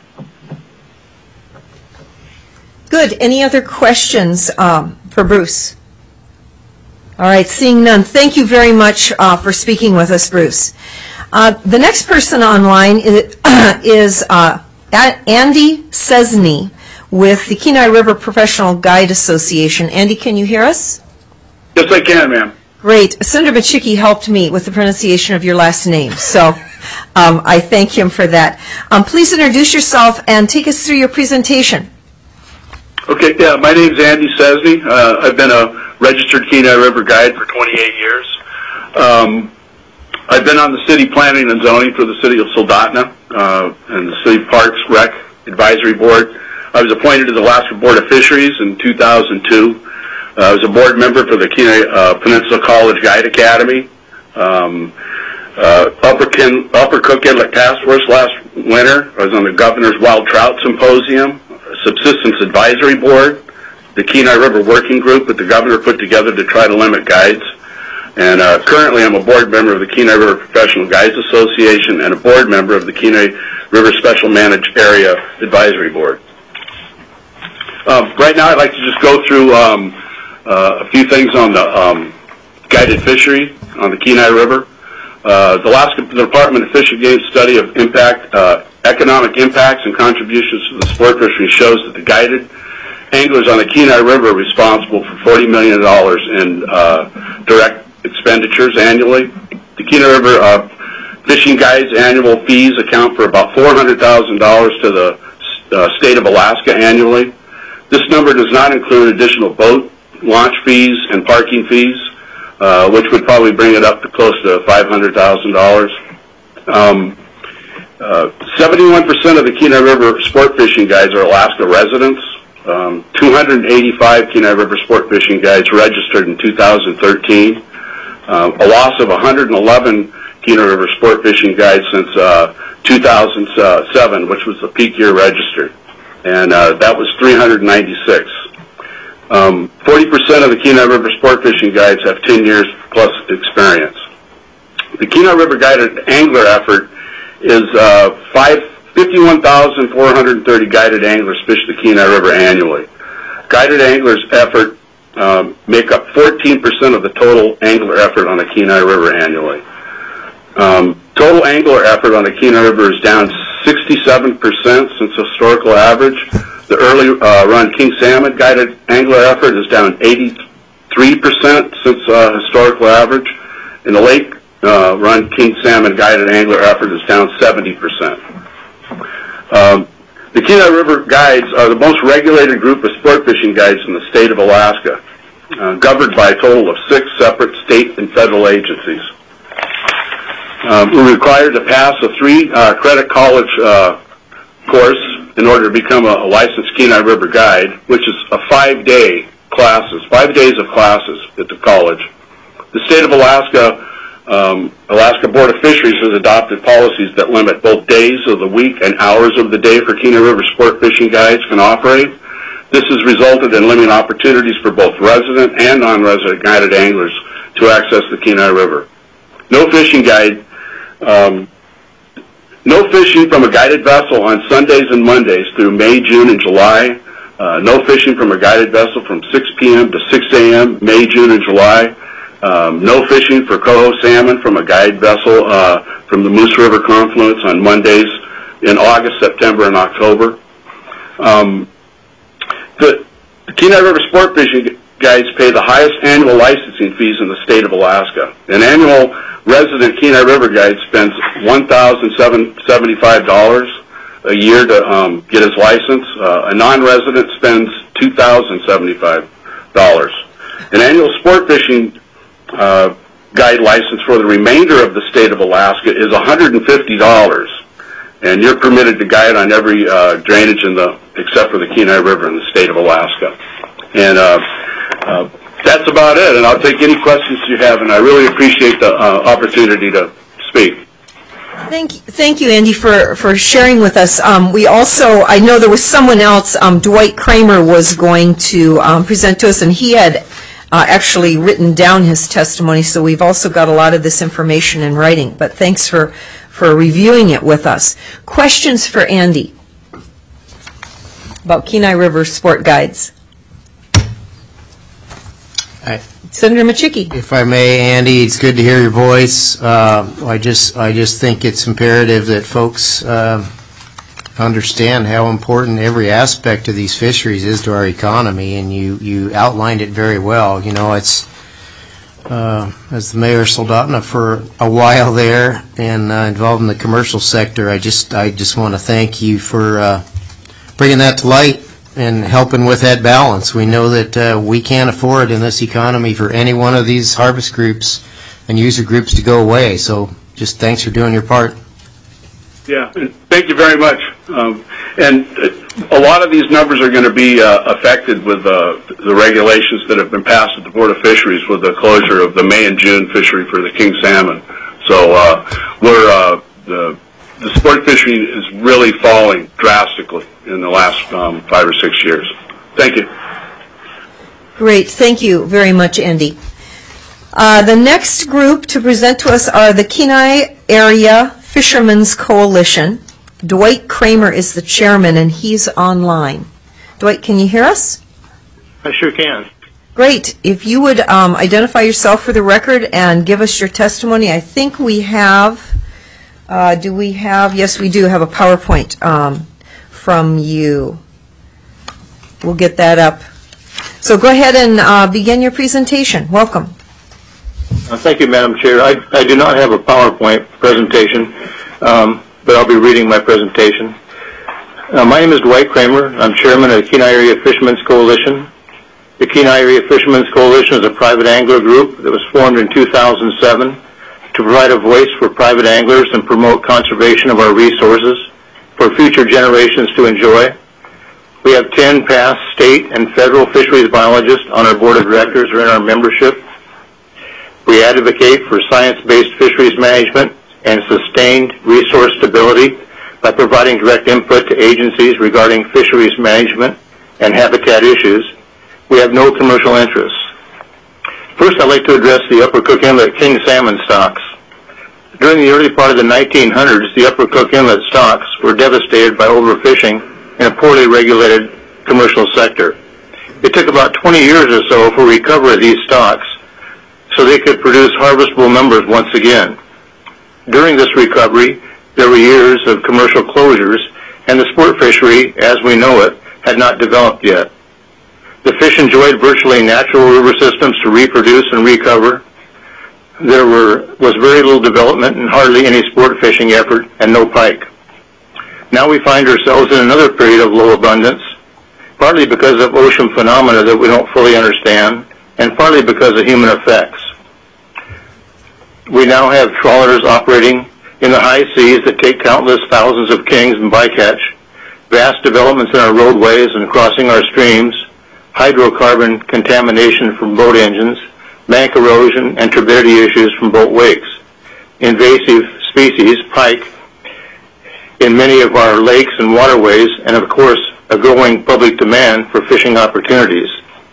Good. Any other questions um, for Bruce? All right, seeing none, thank you very much uh, for speaking with us, Bruce. Uh, the next person online is, is uh, Andy Cesny with the Kenai River Professional Guide Association. Andy, can you hear us? Yes, I can, ma'am. Great. Senator Machiki helped me with the pronunciation of your last name, so um, I thank him for that. Um, please introduce yourself and take us through your presentation. Okay, yeah, my name's Andy Cesny. Uh, I've been a registered Kenai River guide for twenty-eight years. Um, I've been on the city planning and zoning for the city of Soldotna uh, and the city parks rec advisory board. I was appointed to the Alaska Board of Fisheries in two thousand two. Uh, I was a board member for the Kenai uh, Peninsula College Guide Academy. Um, uh, Upper, Ken, Upper Cook Inlet Task Force last winter. I was on the Governor's Wild Trout Symposium, Subsistence Advisory Board, the Kenai River Working Group that the Governor put together to try to limit guides. And uh, currently I'm a board member of the Kenai River Professional Guides Association and a board member of the Kenai River Special Managed Area Advisory Board. Um, right now I'd like to just go through um, uh, a few things on the um, guided fishery on the Kenai River. Uh, the Alaska the Department of Fish and Game study of impact, uh, economic impacts and contributions to the sport fishery shows that the guided anglers on the Kenai River are responsible for forty million dollars in uh, direct expenditures annually. The Kenai River uh, fishing guides' annual fees account for about four hundred thousand dollars to the uh, state of Alaska annually. This number does not include additional boat launch fees and parking fees, uh, which would probably bring it up to close to five hundred thousand dollars. Um, Uh, seventy-one percent of the Kenai River sport fishing guides are Alaska residents. Um, two hundred eighty-five Kenai River sport fishing guides registered in two thousand thirteen. Uh, a loss of one hundred eleven Kenai River sport fishing guides since uh, two thousand seven, which was the peak year registered. And uh, that was three hundred ninety-six. Um, forty percent of the Kenai River sport fishing guides have ten years plus experience. The Kenai River Guided Angler effort is uh, fifty-one thousand four hundred thirty guided anglers fish the Kenai River annually. Guided anglers effort um, make up fourteen percent of the total angler effort on the Kenai River annually. Um, total angler effort on the Kenai River is down sixty-seven percent since historical average. The early uh, run king salmon guided angler effort is down eighty-three percent since uh, historical average. In the lake uh, run king salmon guided angler effort is down seventy percent. Um, the Kenai River guides are the most regulated group of sport fishing guides in the state of Alaska, uh, governed by a total of six separate state and federal agencies. Um, we're required to pass a three uh, credit college uh, course in order to become a, a licensed Kenai River guide, which is a five-day classes, five days of classes at the college. The state of Alaska, um, Alaska Board of Fisheries has adopted policies that limit both days of the week and hours of the day for Kenai River sport fishing guides can operate. This has resulted in limiting opportunities for both resident and non-resident guided anglers to access the Kenai River. No fishing guide Um, no fishing from a guided vessel on Sundays and Mondays through May, June, and July. Uh, no fishing from a guided vessel from six p.m. to six a.m. May, June, and July. Um, no fishing for coho salmon from a guided vessel uh, from the Moose River confluence on Mondays in August, September, and October. Um, the, the Kenai River sport fishing guides pay the highest annual licensing fees in the state of Alaska. An annual resident Kenai River guide spends one thousand seventy-five dollars a year to um, get his license. Uh, a non-resident spends two thousand seventy-five dollars. An annual sport fishing uh, guide license for the remainder of the state of Alaska is one hundred fifty dollars, and you're permitted to guide on every uh, drainage in the except for the Kenai River in the state of Alaska. And uh, uh, that's about it, and I'll take any questions you have, and I really appreciate the uh, opportunity to speak. Thank you, thank you, Andy, for, for sharing with us. Um, we also, I know there was someone else, um, Dwight Kramer was going to um, present to us, and he had uh, actually written down his testimony, so we've also got a lot of this information in writing, but thanks for, for reviewing it with us. Questions for Andy about Kenai River Sport Guides? I, Senator Machicki. If I may, Andy, it's good to hear your voice. Uh, I just, I just think it's imperative that folks uh, understand how important every aspect of these fisheries is to our economy, and you, you outlined it very well. You know, it's uh, as the mayor of Soldotna for a while there and uh, involved in the commercial sector. I just, I just want to thank you for uh, bringing that to light and helping with that balance. We know that uh, we can't afford in this economy for any one of these harvest groups and user groups to go away. So just thanks for doing your part. Yeah, and thank you very much. Um, and a lot of these numbers are going to be uh, affected with uh, the regulations that have been passed at the Board of Fisheries with the closure of the May and June fishery for the king salmon. So uh, we're uh, the the sport fishing is really falling drastically in the last um, five or six years. Thank you. Great. Thank you very much, Andy. Uh, the next group to present to us are the Kenai Area Fishermen's Coalition. Dwight Kramer is the chairman, and he's online. Dwight, can you hear us? I sure can. Great. If you would um, identify yourself for the record and give us your testimony. I think we have... Uh, do we have, yes, we do have a PowerPoint um, from you. We'll get that up. So go ahead and uh, begin your presentation. Welcome. Uh, thank you, Madam Chair. I, I do not have a PowerPoint presentation, um, but I'll be reading my presentation. Uh, my name is Dwight Kramer. I'm chairman of the Kenai Area Fishermen's Coalition. The Kenai Area Fishermen's Coalition is a private angler group that was formed in two thousand seven to provide a voice for private anglers and promote conservation of our resources for future generations to enjoy. We have ten past state and federal fisheries biologists on our board of directors or in our membership. We advocate for science-based fisheries management and sustained resource stability by providing direct input to agencies regarding fisheries management and habitat issues. We have no commercial interests. First, I'd like to address the Upper Cook Inlet king salmon stocks. During the early part of the nineteen hundreds, the Upper Cook Inlet stocks were devastated by overfishing in a poorly regulated commercial sector. It took about twenty years or so for recovery of these stocks so they could produce harvestable numbers once again. During this recovery, there were years of commercial closures, and the sport fishery, as we know it, had not developed yet. The fish enjoyed virtually natural river systems to reproduce and recover. There were, was very little development and hardly any sport fishing effort, and no pike. Now we find ourselves in another period of low abundance, partly because of ocean phenomena that we don't fully understand, and partly because of human effects. We now have trawlers operating in the high seas that take countless thousands of kings and bycatch, vast developments in our roadways and crossing our streams, hydrocarbon contamination from boat engines, bank erosion, and turbidity issues from boat wakes, invasive species, pike, in many of our lakes and waterways, and of course, a growing public demand for fishing opportunities.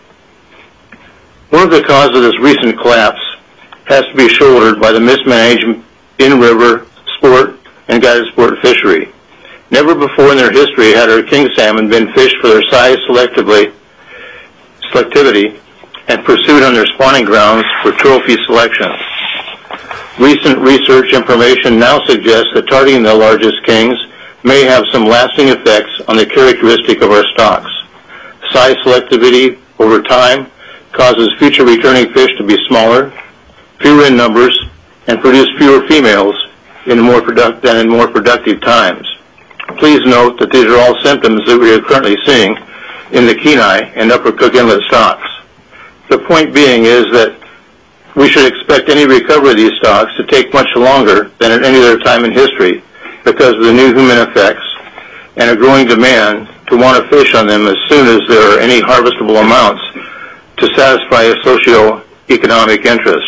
One of the causes of this recent collapse has to be shouldered by the mismanaged in-river sport and guided sport fishery. Never before in their history had our king salmon been fished for their size selectively, selectivity and pursued on their spawning grounds for trophy selection. Recent research information now suggests that targeting the largest kings may have some lasting effects on the characteristic of our stocks. Size selectivity over time causes future returning fish to be smaller, fewer in numbers, and produce fewer females in more product- than in more productive times. Please note that these are all symptoms that we are currently seeing in the Kenai and Upper Cook Inlet stocks. The point being is that we should expect any recovery of these stocks to take much longer than at any other time in history because of the new human effects and a growing demand to want to fish on them as soon as there are any harvestable amounts to satisfy a socio-economic interest.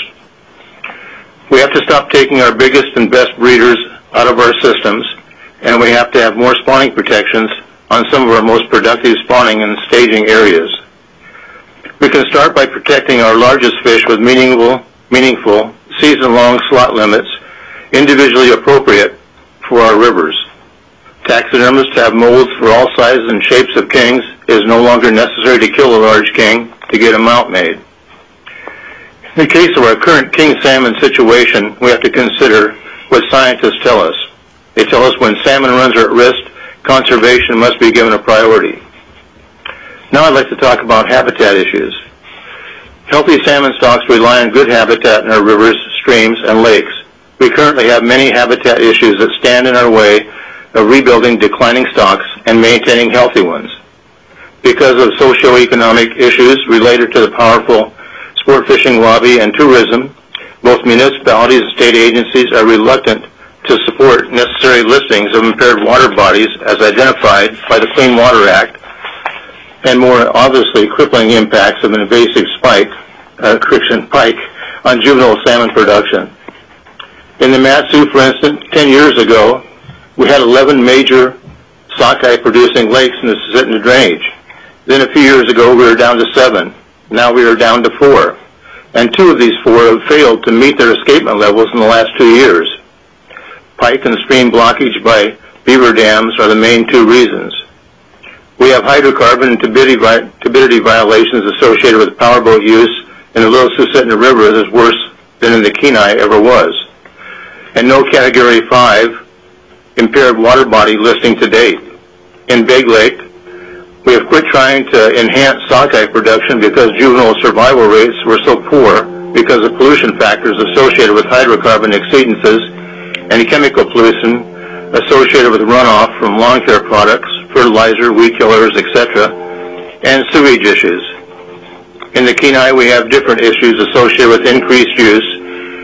We have to stop taking our biggest and best breeders out of our systems, and we have to have more spawning protections on some of our most productive spawning and staging areas. We can start by protecting our largest fish with meaningful, meaningful season-long slot limits, individually appropriate for our rivers. Taxidermists have molds for all sizes and shapes of kings. It is no longer necessary to kill a large king to get a mount made. In the case of our current king salmon situation, we have to consider what scientists tell us. They tell us when salmon runs are at risk, conservation must be given a priority. Now I'd like to talk about habitat issues. Healthy salmon stocks rely on good habitat in our rivers, streams, and lakes. We currently have many habitat issues that stand in our way of rebuilding declining stocks and maintaining healthy ones. Because of socioeconomic issues related to the powerful sport fishing lobby and tourism, both municipalities and state agencies are reluctant to support necessary listings of impaired water bodies as identified by the Clean Water Act, and more obviously crippling impacts of an invasive spike, uh, Christian pike, on juvenile salmon production. In the Mat-Su, for instance, ten years ago, we had eleven major sockeye producing lakes in the Susitna drainage. Then a few years ago, we were down to seven. Now we are down to four. And two of these four have failed to meet their escapement levels in the last two years. Pike and stream blockage by beaver dams are the main two reasons. We have hydrocarbon and turbidity, turbidity violations associated with powerboat use in the Little Susitna River that is worse than in the Kenai ever was. And no Category five impaired water body listing to date. In Big Lake, we have quit trying to enhance sockeye production because juvenile survival rates were so poor because of pollution factors associated with hydrocarbon exceedances and chemical pollution associated with runoff from lawn care products, fertilizer, weed killers, et cetera, and sewage issues. In the Kenai, we have different issues associated with increased use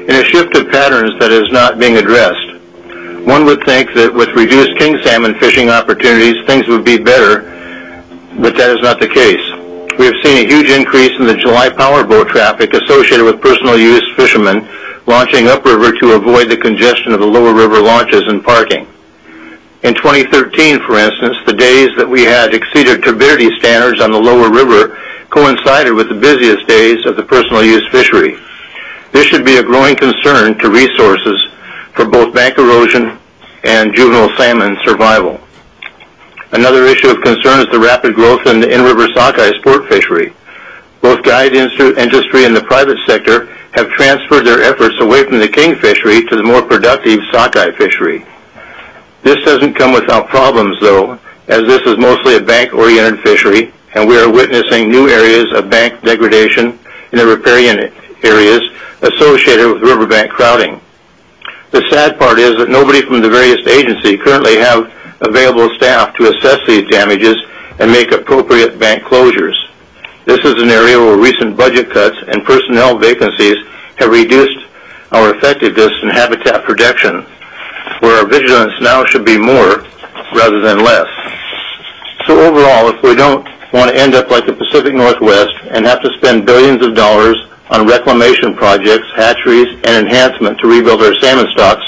in a shift of patterns that is not being addressed. One would think that with reduced king salmon fishing opportunities, things would be better, but that is not the case. We have seen a huge increase in the July power boat traffic associated with personal use fishermen launching upriver to avoid the congestion of the lower river launches and parking. In twenty thirteen, for instance, the days that we had exceeded turbidity standards on the lower river coincided with the busiest days of the personal use fishery. This should be a growing concern to resources for both bank erosion and juvenile salmon survival. Another issue of concern is the rapid growth in the in-river sockeye sport fishery. Both guide industry and the private sector have transferred their efforts away from the king fishery to the more productive sockeye fishery. This doesn't come without problems, though, as this is mostly a bank-oriented fishery, and we are witnessing new areas of bank degradation in the riparian areas associated with riverbank crowding. The sad part is that nobody from the various agencies currently have available staff to assess these damages and make appropriate bank closures. This is an area where recent budget cuts and personnel vacancies have reduced our effectiveness in habitat protection, where our vigilance now should be more rather than less. So overall, if we don't want to end up like the Pacific Northwest and have to spend billions of dollars on reclamation projects, hatcheries, and enhancement to rebuild our salmon stocks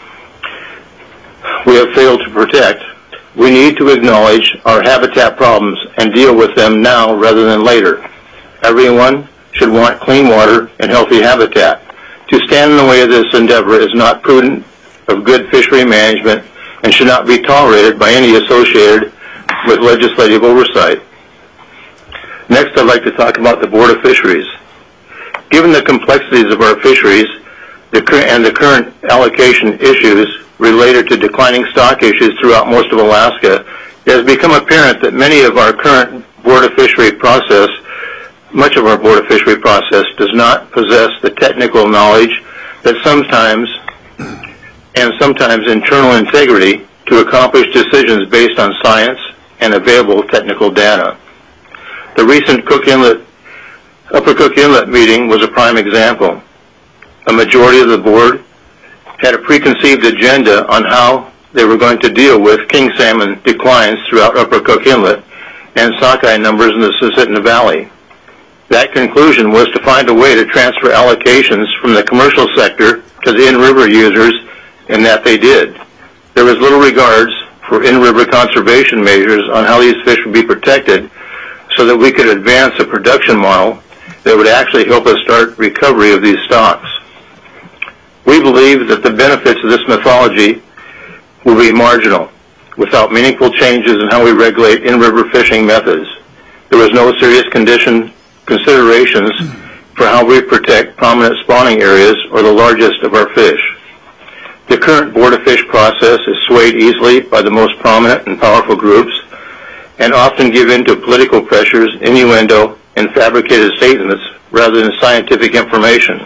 we have failed to protect, we need to acknowledge our habitat problems and deal with them now rather than later. Everyone should want clean water and healthy habitat. To stand in the way of this endeavor is not prudent of good fishery management and should not be tolerated by any associated with legislative oversight. Next, I'd like to talk about the Board of Fisheries. Given the complexities of our fisheries the, and the current allocation issues related to declining stock issues throughout most of Alaska, it has become apparent that many of our current Board of Fishery process, much of our Board of Fishery process does not possess the technical knowledge that sometimes, and sometimes internal integrity to accomplish decisions based on science and available technical data. The recent Cook Inlet, Upper Cook Inlet meeting was a prime example. A majority of the board had a preconceived agenda on how they were going to deal with king salmon declines throughout Upper Cook Inlet and sockeye numbers in the Susitna Valley. That conclusion was to find a way to transfer allocations from the commercial sector to the in-river users, and that they did. There was little regards for in-river conservation measures on how these fish would be protected so that we could advance a production model that would actually help us start recovery of these stocks. We believe that the benefits of this methodology will be marginal without meaningful changes in how we regulate in-river fishing methods. There was no serious condition considerations for how we protect prominent spawning areas or the largest of our fish. The current Board of Fish process is swayed easily by the most prominent and powerful groups and often give in to political pressures, innuendo, and fabricated statements rather than scientific information.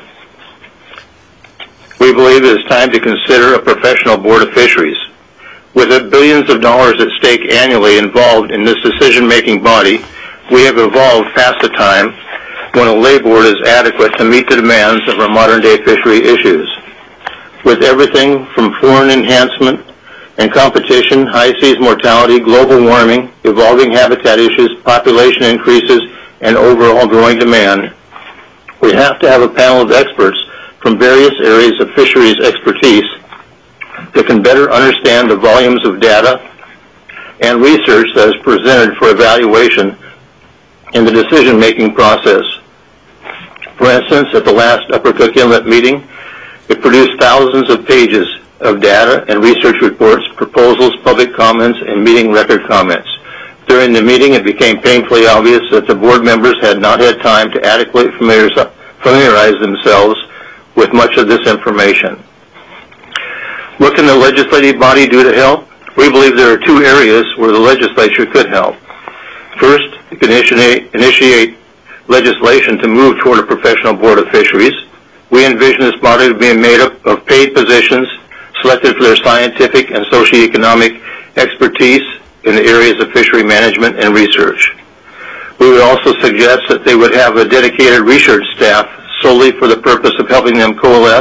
We believe it is time to consider a professional Board of Fisheries. With the billions of dollars at stake annually involved in this decision-making body, we have evolved past the time when a lay board is adequate to meet the demands of our modern-day fishery issues. With everything from foreign enhancement and competition, high seas mortality, global warming, evolving habitat issues, population increases, and overall growing demand, we have to have a panel of experts from various areas of fisheries expertise that can better understand the volumes of data and research that is presented for evaluation in the decision-making process. For instance, at the last Upper Cook Inlet meeting, it produced thousands of pages of data and research reports, proposals, public comments, and meeting record comments. During the meeting, it became painfully obvious that the board members had not had time to adequately familiarize themselves with much of this information. What can the legislative body do to help? We believe there are two areas where the legislature could help. First, it can initiate, initiate legislation to move toward a professional Board of Fisheries. We envision this body being made up of paid positions selected for their scientific and socioeconomic expertise in the areas of fishery management and research. We would also suggest that they would have a dedicated research staff solely for the purpose of helping them coalesce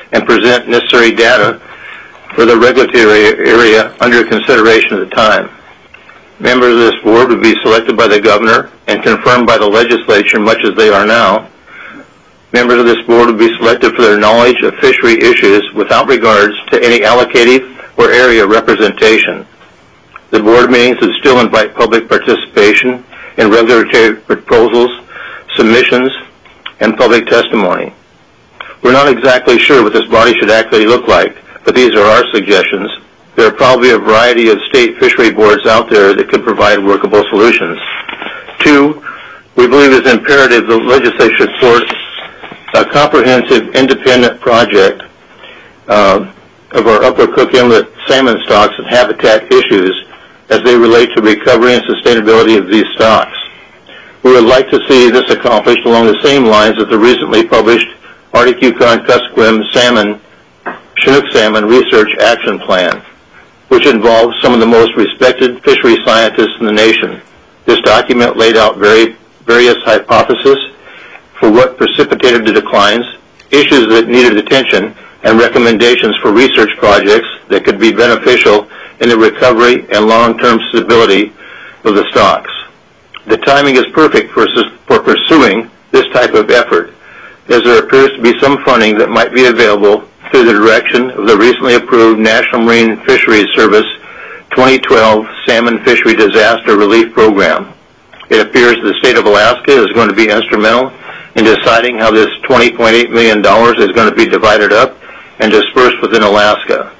and present necessary data for the regulatory area under consideration at the time. Members of this board would be selected by the governor and confirmed by the legislature, much as they are now. Members of this board would be selected for their knowledge of fishery issues without regards to any allocative or area representation. The board meetings would still invite public participation in regulatory proposals, submissions, and public testimony. We're not exactly sure what this body should actually look like, but these are our suggestions. There are probably a variety of state fishery boards out there that could provide workable solutions. Two, we believe it's imperative the legislature support a comprehensive independent project uh, of our Upper Cook Inlet salmon stocks and habitat issues as they relate to recovery and sustainability of these stocks. We would like to see this accomplished along the same lines as the recently published Arctic Yukon-Kuskokwim salmon, Chinook salmon research action plan, which involves some of the most respected fishery scientists in the nation. This document laid out very, various hypotheses for what precipitated the declines, issues that needed attention, and recommendations for research projects that could be beneficial in the recovery and long-term stability of the stocks. The timing is perfect for, for pursuing this type of effort, as there appears to be some funding that might be available through the direction of the recently approved National Marine Fisheries Service twenty twelve Salmon Fishery Disaster Relief Program. It appears the state of Alaska is going to be instrumental in deciding how this twenty point eight million dollars is going to be divided up and dispersed within Alaska.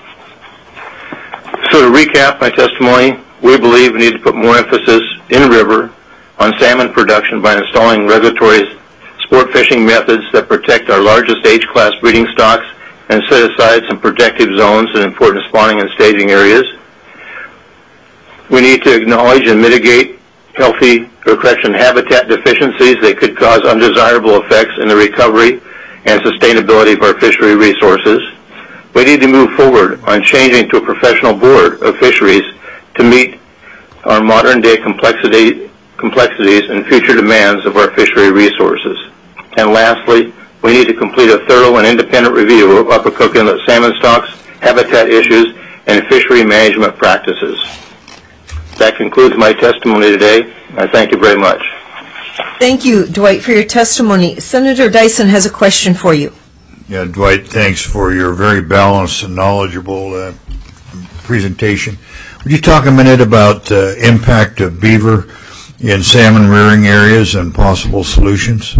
So to recap my testimony, we believe we need to put more emphasis in river on salmon production by installing regulatory sport fishing methods that protect our largest age-class breeding stocks and set aside some protective zones in important spawning and staging areas. We need to acknowledge and mitigate healthy, or correction, habitat deficiencies that could cause undesirable effects in the recovery and sustainability of our fishery resources. We need to move forward on changing to a professional board of fisheries to meet our modern-day complexity, complexities and future demands of our fishery resources. And lastly, we need to complete a thorough and independent review of Upper Cook Inlet salmon stocks, habitat issues, and fishery management practices. That concludes my testimony today. I thank you very much. Thank you, Dwight, for your testimony. Senator Dyson has a question for you. Yeah, Dwight, thanks for your very balanced and knowledgeable uh, presentation. Would you talk a minute about the uh, impact of beaver in salmon rearing areas and possible solutions?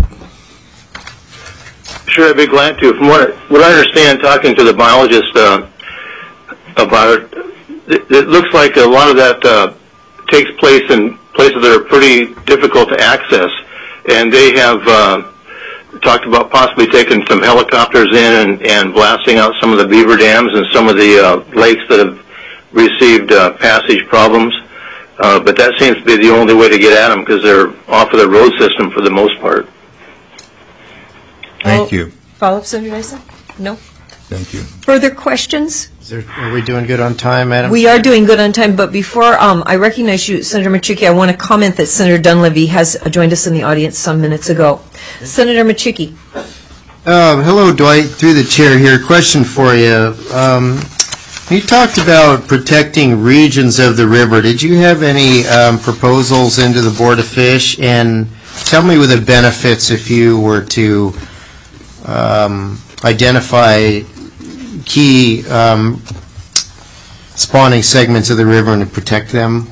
Sure, I'd be glad to. From what I, what I understand, talking to the biologist uh, about it, it, it looks like a lot of that uh, takes place in places that are pretty difficult to access, and they have uh, talked about possibly taking some helicopters in and, and blasting out some of the beaver dams and some of the uh, lakes that have received uh, passage problems, uh, but that seems to be the only way to get at them because they're off of the road system for the most part. Thank you. Follow-up, Senator Dyson? No? Thank you. Further questions? Is there, are we doing good on time, Madam? We are doing good on time, but before um, I recognize you, Senator Machuki, I want to comment that Senator Dunleavy has joined us in the audience some minutes ago. Senator Machuki. Um, hello, Dwight. Through the chair here, question for you. Um, you talked about protecting regions of the river. Did you have any um, proposals into the Board of Fish? And tell me what the benefits if you were to um, identify key um, spawning segments of the river and to protect them?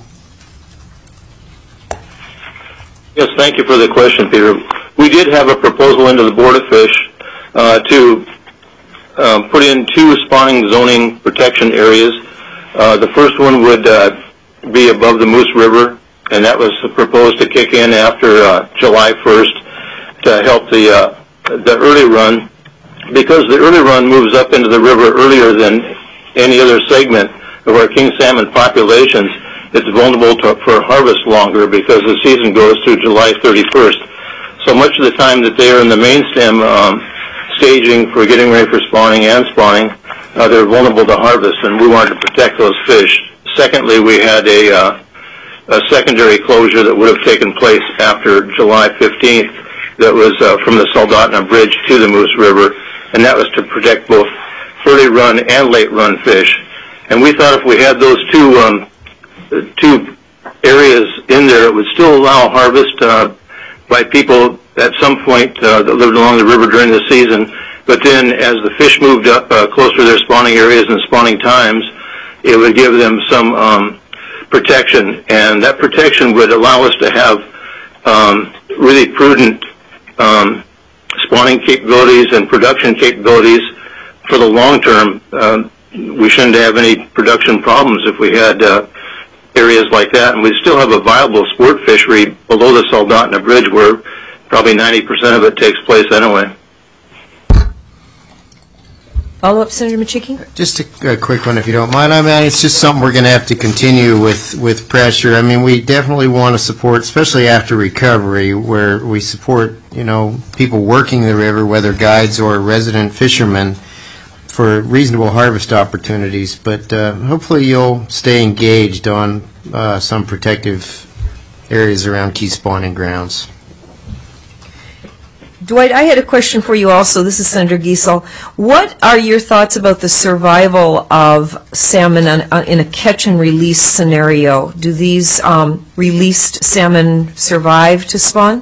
Yes, thank you for the question, Peter. We did have a proposal into the Board of Fish uh, to uh, put in two spawning zoning protection areas. Uh, the first one would uh, be above the Moose River, and that was proposed to kick in after uh, July first to help the, uh, the early run, because the early run moves up into the river earlier than any other segment of our king salmon populations. It's vulnerable to, for harvest longer because the season goes through July thirty-first. So much of the time that they are in the main stem um, staging for getting ready for spawning and spawning, uh, they're vulnerable to harvest, and we wanted to protect those fish. Secondly, we had a, uh, a secondary closure that would have taken place after July fifteenth that was uh, from the Soldotna Bridge to the Moose River, and that was to protect both early run and late run fish. And we thought if we had those two um, two areas in there, it would still allow harvest uh, by people at some point uh, that lived along the river during the season. But then as the fish moved up uh, closer to their spawning areas and spawning times, it would give them some um, protection. And that protection would allow us to have um, really prudent um, spawning capabilities and production capabilities for the long term. Uh, we shouldn't have any production problems if we had uh, areas like that. And we still have a viable sport fishery below the Soldotna Bridge where probably ninety percent of it takes place anyway. Follow-up, Senator Machicki? Just a, a quick one, if you don't mind. I mean, it's just something we're going to have to continue with, with pressure. I mean, we definitely want to support, especially after recovery, where we support, you know, people working the river, whether guides or resident fishermen, for reasonable harvest opportunities. But uh, hopefully you'll stay engaged on uh, some protective areas around key spawning grounds. Dwight, I had a question for you also. This is Senator Giesel. What are your thoughts about the survival of salmon on, on, in a catch and release scenario? Do these um, released salmon survive to spawn?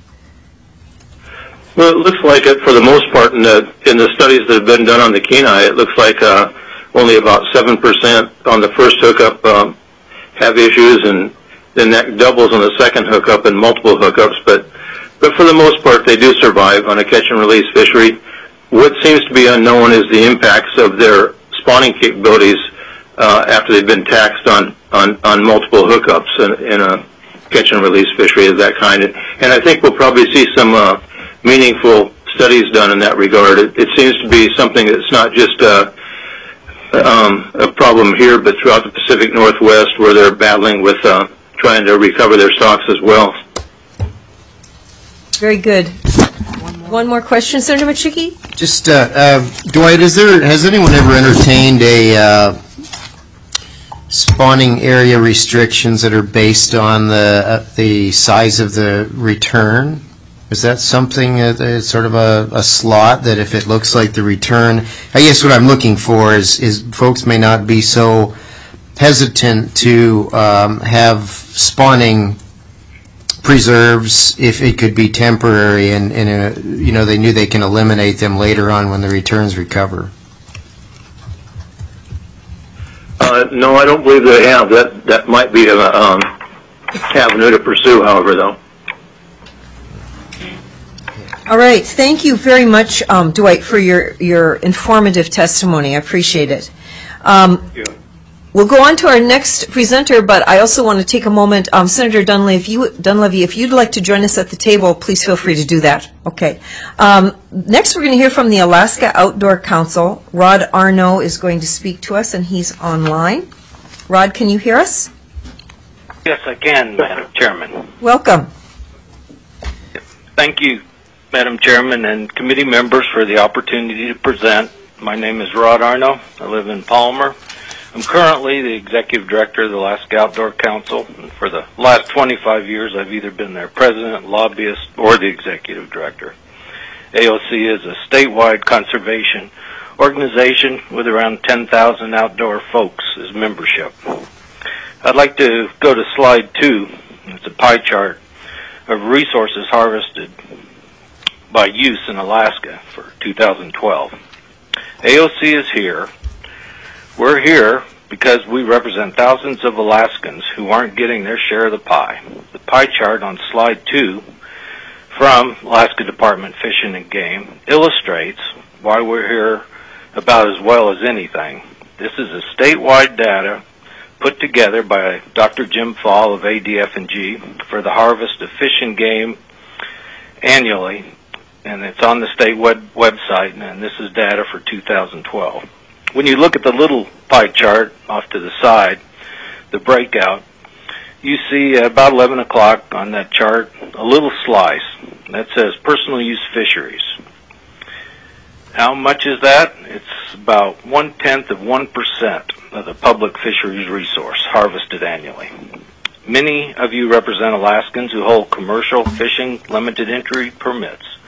Well, it looks like it for the most part in the in the studies that have been done on the Kenai. It looks like uh, only about seven percent on the first hookup um, have issues, and then that doubles on the second hookup and multiple hookups. But But for the most part, they do survive on a catch-and-release fishery. What seems to be unknown is the impacts of their spawning capabilities uh, after they've been taxed on, on, on multiple hookups in, in a catch-and-release fishery of that kind. And I think we'll probably see some uh, meaningful studies done in that regard. It, it seems to be something that's not just uh, um, a problem here, but throughout the Pacific Northwest, where they're battling with uh, trying to recover their stocks as well. Very good. One more, One more question, Senator Machicki? Just, uh, uh, Dwight, is there, has anyone ever entertained a uh, spawning area restrictions that are based on the uh, the size of the return? Is that something that is sort of a, a slot that if it looks like the return, I guess what I'm looking for is, is folks may not be so hesitant to um, have spawning preserves if it could be temporary, and, and uh, you know, they knew they can eliminate them later on when the returns recover. Uh, no, I don't believe they have. That that might be an um, avenue to pursue, however, though. All right. Thank you very much, um, Dwight, for your, your informative testimony. I appreciate it. Um, Thank you. We'll go on to our next presenter, but I also want to take a moment. Um, Senator Dunleavy, if, you, Dunleavy, if you'd like to join us at the table, please feel free to do that. Okay. Um, next, we're going to hear from the Alaska Outdoor Council. Rod Arno is going to speak to us, and he's online. Rod, can you hear us? Yes, I can, Madam Chairman. Welcome. Thank you, Madam Chairman and committee members, for the opportunity to present. My name is Rod Arno. I live in Palmer. I'm currently the Executive Director of the Alaska Outdoor Council, and for the last twenty-five years I've either been their President, lobbyist, or the Executive Director. A O C is a statewide conservation organization with around ten thousand outdoor folks as membership. I'd like to go to slide two. It's a pie chart of resources harvested by use in Alaska for two thousand twelve. A O C is here. We're here because we represent thousands of Alaskans who aren't getting their share of the pie. The pie chart on slide two from Alaska Department of Fish and Game illustrates why we're here about as well as anything. This is a statewide data put together by Doctor Jim Fall of A D F and G for the harvest of fish and game annually, and it's on the state web website, and this is data for two thousand twelve. When you look at the little pie chart off to the side, the breakout, you see about eleven o'clock on that chart a little slice that says personal use fisheries. How much is that? It's about one-tenth of one percent of the public fisheries resource harvested annually. Many of you represent Alaskans who hold commercial fishing limited entry permits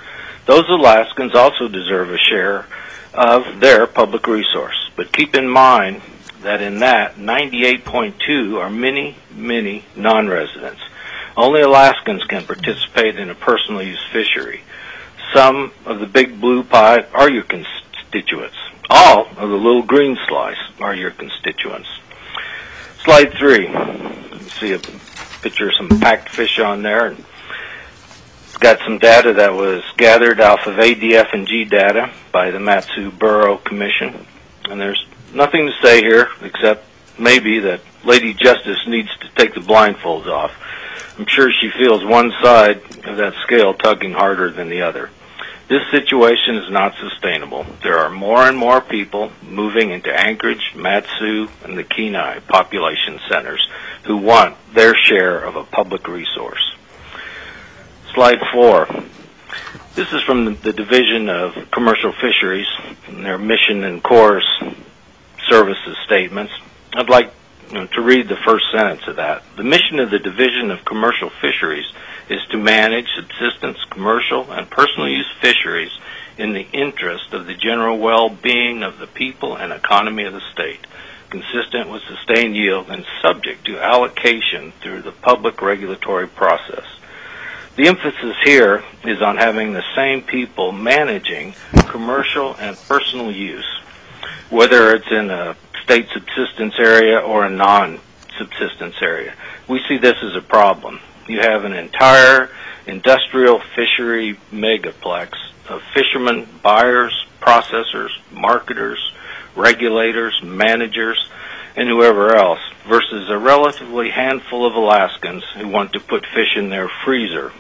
Those Alaskans also deserve a share of their public resource. But keep in mind that in that, ninety-eight point two are many, many non-residents. Only Alaskans can participate in a personal use fishery. Some of the big blue pie are your constituents. All of the little green slice are your constituents. Slide three. You see a picture of some packed fish on there. And it's got some data that was gathered off of A D F and G data by the Mat-Su-Borough Commission. And there's nothing to say here except maybe that Lady Justice needs to take the blindfolds off. I'm sure she feels one side of that scale tugging harder than the other. This situation is not sustainable. There are more and more people moving into Anchorage, Mat-Su, and the Kenai population centers who want their share of a public resource. Slide four. This is from the, the Division of Commercial Fisheries and their mission and course services statements. I'd like you know, to read the first sentence of that. The mission of the Division of Commercial Fisheries is to manage subsistence, commercial, and personal use fisheries in the interest of the general well-being of the people and economy of the state, consistent with sustained yield and subject to allocation through the public regulatory process. The emphasis here is on having the same people managing commercial and personal use, whether it's in a state subsistence area or a non-subsistence area. We see this as a problem. You have an entire industrial fishery megaplex of fishermen, buyers, processors, marketers, regulators, managers, and whoever else, versus a relatively handful of Alaskans who want to put fish in their freezer.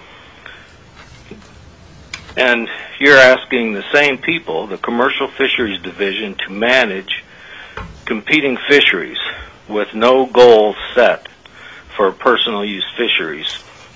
And you're asking the same people, the Commercial Fisheries Division, to manage competing fisheries with no goal set for personal use fisheries.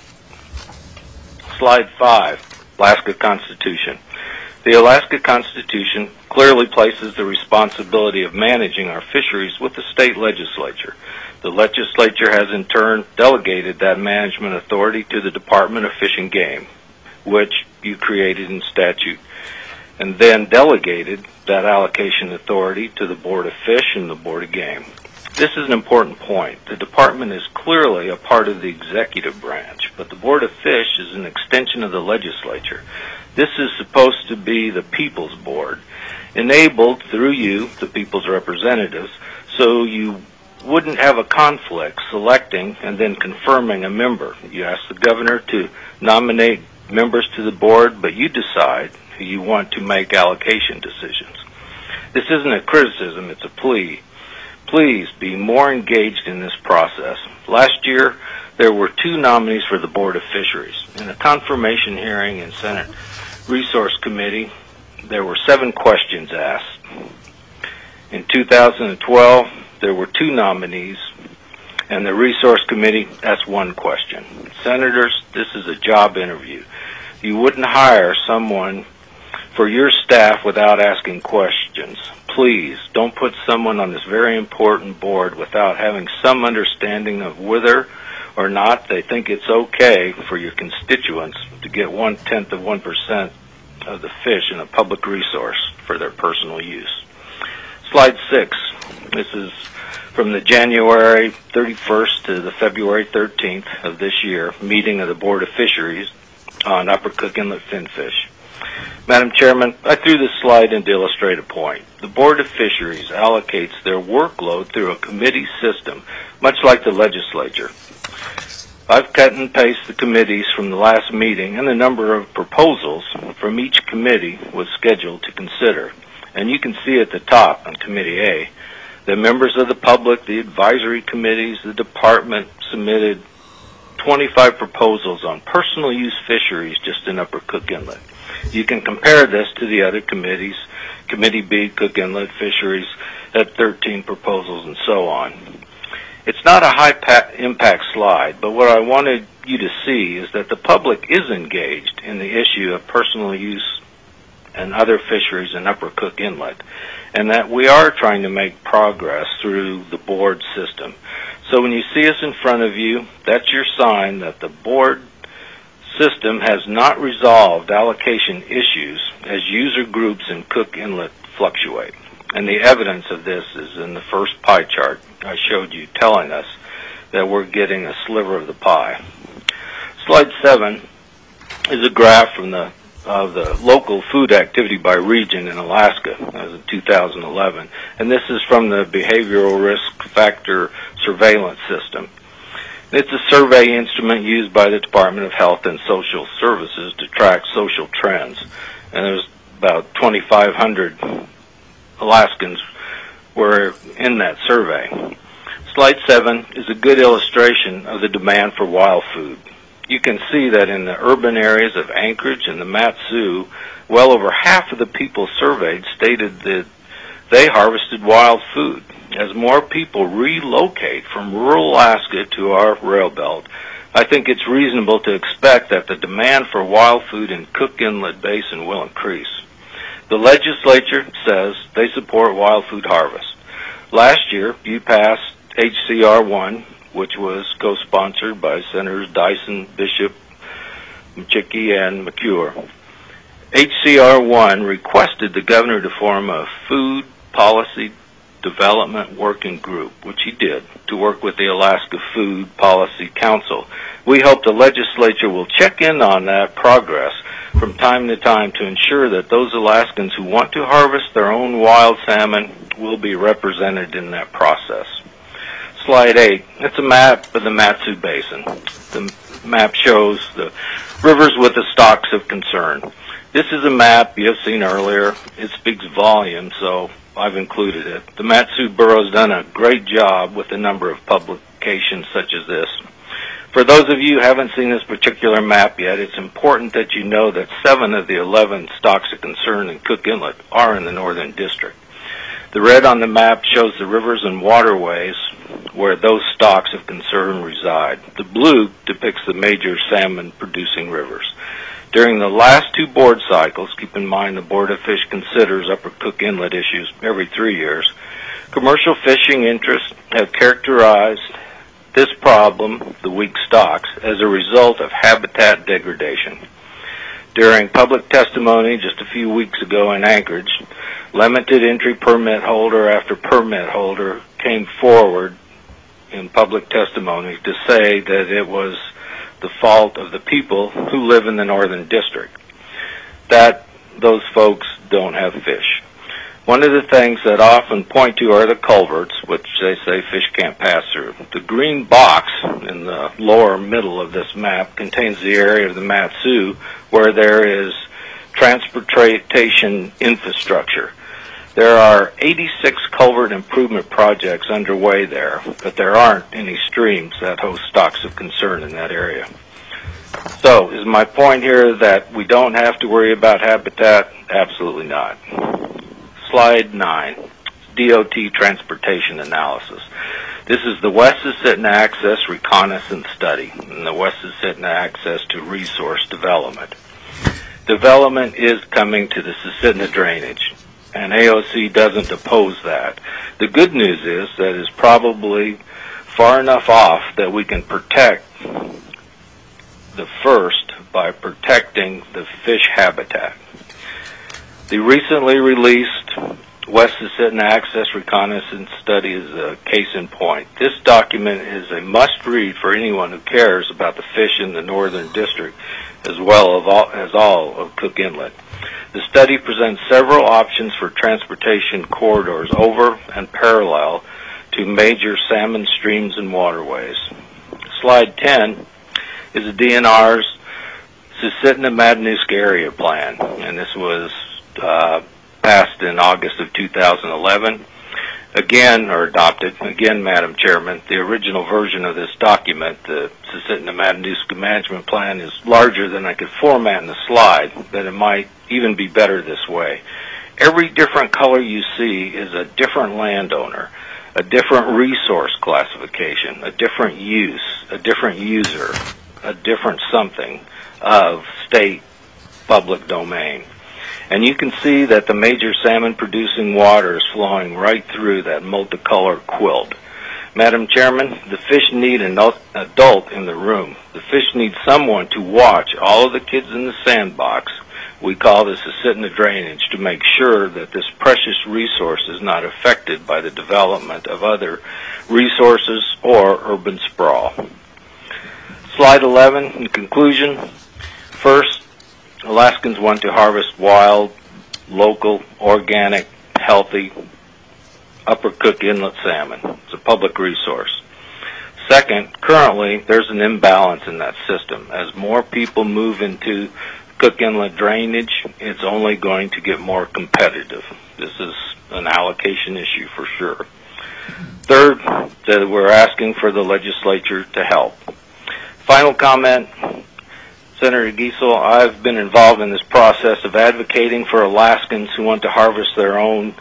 Slide five, Alaska Constitution. The Alaska Constitution clearly places the responsibility of managing our fisheries with the state legislature. The legislature has in turn delegated that management authority to the Department of Fish and Game, which you created in statute, and then delegated that allocation authority to the Board of Fish and the Board of Game. This is an important point. The department is clearly a part of the executive branch, but the Board of Fish is an extension of the legislature. This is supposed to be the people's board, enabled through you, the people's representatives, so you wouldn't have a conflict selecting and then confirming a member. You ask the governor to nominate members to the board, but you decide who you want to make allocation decisions. This isn't a criticism, it's a plea. Please be more engaged in this process. Last year, there were two nominees for the Board of Fisheries. In a confirmation hearing in Senate Resource Committee, there were seven questions asked. In two thousand twelve, there were two nominees, and the Resource Committee asked one question. Senators, this is a job interview. You wouldn't hire someone for your staff without asking questions. Please don't put someone on this very important board without having some understanding of whether or not they think it's okay for your constituents to get one-tenth of one percent of the fish in a public resource for their personal use. Slide six. This is from the January thirty-first to the February thirteenth of this year meeting of the Board of Fisheries on Upper Cook Inlet finfish. Madam Chairman, I threw this slide in to illustrate a point. The Board of Fisheries allocates their workload through a committee system, much like the legislature. I've cut and pasted the committees from the last meeting, and the number of proposals from each committee was scheduled to consider. And you can see at the top on Committee A, the members of the public, the advisory committees, the department submitted twenty-five proposals on personal use fisheries just in Upper Cook Inlet. You can compare this to the other committees, Committee B, Cook Inlet Fisheries, at thirteen proposals and so on. It's not a high-impact slide, but what I wanted you to see is that the public is engaged in the issue of personal use and other fisheries in Upper Cook Inlet, and that we are trying to make progress through the board system. So when you see us in front of you, that's your sign that the board system has not resolved allocation issues as user groups in Cook Inlet fluctuate. And the evidence of this is in the first pie chart I showed you, telling us that we're getting a sliver of the pie. Slide seven is a graph from the of the local food activity by region in Alaska as of two thousand eleven, and this is from the Behavioral Risk Factor Surveillance System. It's a survey instrument used by the Department of Health and Social Services to track social trends, and there's about twenty-five hundred Alaskans were in that survey. Slide seven is a good illustration of the demand for wild food. You can see that in the urban areas of Anchorage and the Mat-Su, well over half of the people surveyed stated that they harvested wild food. As more people relocate from rural Alaska to our rail belt, I think it's reasonable to expect that the demand for wild food in Cook Inlet Basin will increase. The legislature says they support wild food harvest. Last year, you passed H C R one, which was co-sponsored by Senators Dyson, Bishop, Mchicki, and McCure. H C R one requested the governor to form a food policy development working group, which he did, to work with the Alaska Food Policy Council. We hope the legislature will check in on that progress from time to time to ensure that those Alaskans who want to harvest their own wild salmon will be represented in that process. Slide eight, it's a map of the Mat-Su Basin. The map shows the rivers with the stocks of concern. This is a map you have seen earlier. It speaks volumes, so I've included it. The Mat-Su Bureau's done a great job with a number of publications such as this. For those of you who haven't seen this particular map yet, it's important that you know that seven of the eleven stocks of concern in Cook Inlet are in the Northern District. The red on the map shows the rivers and waterways where those stocks of concern reside. The blue depicts the major salmon-producing rivers. During the last two board cycles, keep in mind the Board of Fish considers Upper Cook Inlet issues every three years, commercial fishing interests have characterized this problem, the weak stocks, as a result of habitat degradation. During public testimony just a few weeks ago in Anchorage, limited entry permit holder after permit holder came forward in public testimony to say that it was the fault of the people who live in the Northern District, that those folks don't have fish. One of the things that I often point to are the culverts, which they say fish can't pass through. The green box in the lower middle of this map contains the area of the Mat-Su where there is transportation infrastructure. There are eighty-six culvert improvement projects underway there, but there aren't any streams that host stocks of concern in that area. So, is my point here that we don't have to worry about habitat? Absolutely not. Slide nine, D O T transportation analysis. This is the West Susitna Access Reconnaissance Study and the West Susitna Access to Resource Development. Development is coming to the Susitna drainage, and A O C doesn't oppose that. The good news is that it's probably far enough off that we can protect the first by protecting the fish habitat. The recently released West Susitna Access Reconnaissance Study is a case in point. This document is a must-read for anyone who cares about the fish in the Northern District as well as all, as all of Cook Inlet. The study presents several options for transportation corridors over and parallel to major salmon streams and waterways. Slide ten is the D N R's Susitna-Matanuska Area Plan, and this was uh, passed in August of two thousand eleven. Again, or adopted, again, Madam Chairman, the original version of this document, the Susitna-Matanuska Management Plan, is larger than I could format in the slide, but it might even be better this way. Every different color you see is a different landowner, a different resource classification, a different use, a different user, a different something of state public domain. And you can see that the major salmon-producing water is flowing right through that multicolored quilt. Madam Chairman, the fish need an adult in the room. The fish need someone to watch all of the kids in the sandbox. We call this a sit in the drainage to make sure that this precious resource is not affected by the development of other resources or urban sprawl. Slide eleven, in conclusion, first, Alaskans want to harvest wild, local, organic, healthy, Upper Cook Inlet salmon. It's a public resource. Second, currently there's an imbalance in that system. As more people move into Cook Inlet drainage, it's only going to get more competitive. This is an allocation issue for sure. Third, that we're asking for the legislature to help. Final comment, Senator Giesel, I've been involved in this process of advocating for Alaskans who want to harvest their own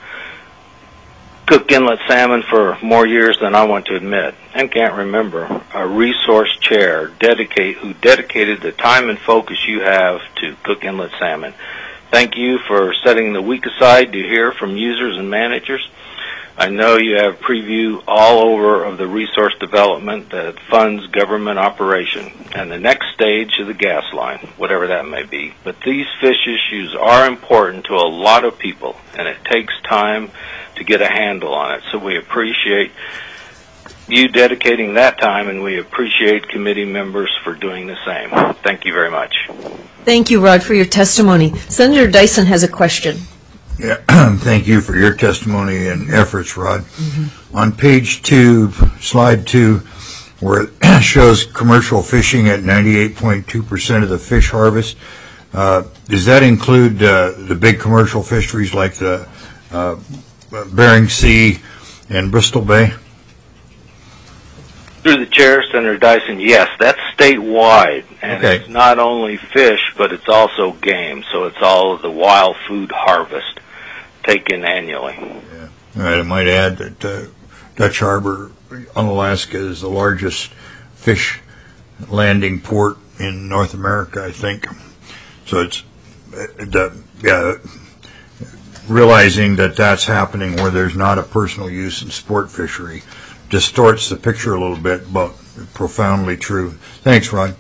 Cook Inlet salmon for more years than I want to admit, and can't remember a resource chair dedicate who dedicated the time and focus you have to Cook Inlet salmon. Thank you for setting the week aside to hear from users and managers. I know you have preview all over of the resource development that funds government operation and the next stage of the gas line, whatever that may be. But these fish issues are important to a lot of people, and it takes time to get a handle on it. So we appreciate you dedicating that time, and we appreciate committee members for doing the same. Thank you very much. Thank you, Rod, for your testimony. Senator Dyson has a question. Yeah, thank you for your testimony and efforts, Rod. Mm-hmm. On page two, slide two, where it shows commercial fishing at ninety-eight point two percent of the fish harvest, uh, does that include uh, the big commercial fisheries like the uh, Bering Sea and Bristol Bay? Through the chair, Senator Dyson, yes, that's statewide, and okay. It's not only fish, but it's also game, so it's all of the wild food harvest taken annually. Yeah. All right, I might add that uh, Dutch Harbor on Alaska is the largest fish landing port in North America, I think. So it's uh, the, yeah, realizing that that's happening where there's not a personal use in sport fishery distorts the picture a little bit, but profoundly true. Thanks, Rod.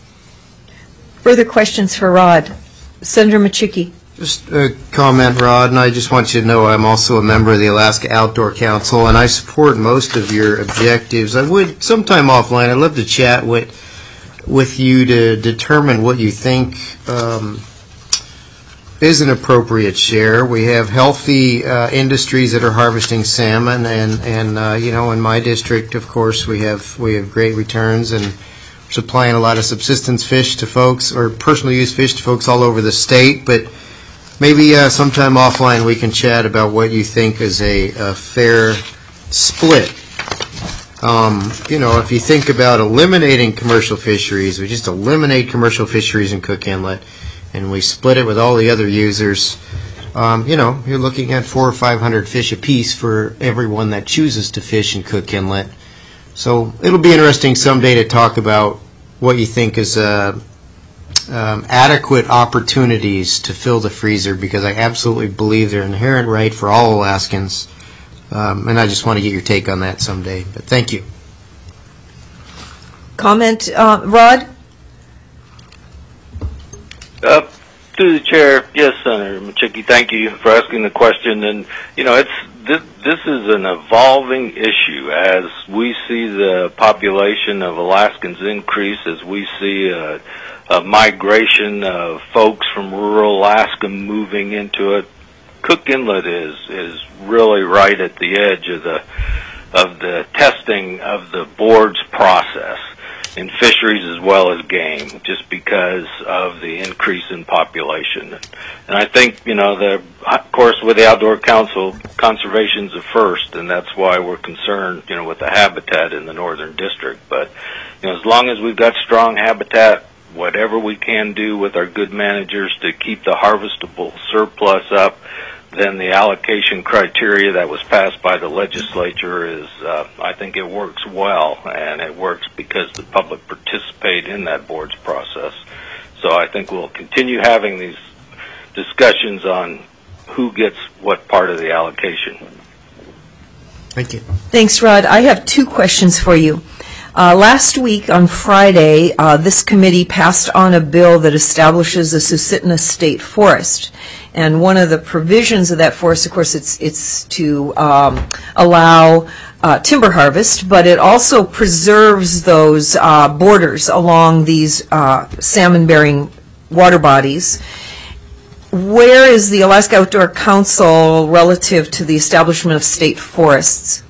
Further questions for Rod? Senator Machicki. Just a comment, Rod, and I just want you to know I'm also a member of the Alaska Outdoor Council, and I support most of your objectives. I would, sometime offline, I'd love to chat with, with you to determine what you think um, is an appropriate share. We have healthy uh, industries that are harvesting salmon, and and uh, you know, in my district, of course, we have we have great returns and supplying a lot of subsistence fish to folks or personal use fish to folks all over the state. But maybe uh, sometime offline we can chat about what you think is a, a fair split. Um, you know, if you think about eliminating commercial fisheries, we just eliminate commercial fisheries in Cook Inlet, and we split it with all the other users, um, you know, you're looking at four or five hundred fish apiece for everyone that chooses to fish in Cook Inlet. So it'll be interesting someday to talk about what you think is uh, um, adequate opportunities to fill the freezer, because I absolutely believe they're an inherent right for all Alaskans, um, and I just want to get your take on that someday. But thank you. Comment, uh, Rod? Uh, through the chair, yes, Senator Machicki, thank you for asking the question. And, you know, it's this, this is an evolving issue as we see the population of Alaskans increase, as we see a, a migration of folks from rural Alaska moving into it. Cook Inlet is is really right at the edge of the of the testing of the board's process in fisheries as well as game, just because of the increase in population. And I think, you know, the, of course, with the Outdoor Council, conservation's a first, and that's why we're concerned, you know, with the habitat in the Northern District. But, you know, as long as we've got strong habitat, whatever we can do with our good managers to keep the harvestable surplus up, then the allocation criteria that was passed by the legislature is, uh, I think it works well, and it works because the public participate in that board's process. So I think we'll continue having these discussions on who gets what part of the allocation. Thank you. Thanks, Rod. I have two questions for you. Uh, last week on Friday, uh, this committee passed on a bill that establishes a Susitna State Forest. And one of the provisions of that forest, of course, it's, it's to um, allow uh, timber harvest, but it also preserves those uh, borders along these uh, salmon-bearing water bodies. Where is the Alaska Outdoor Council relative to the establishment of state forests?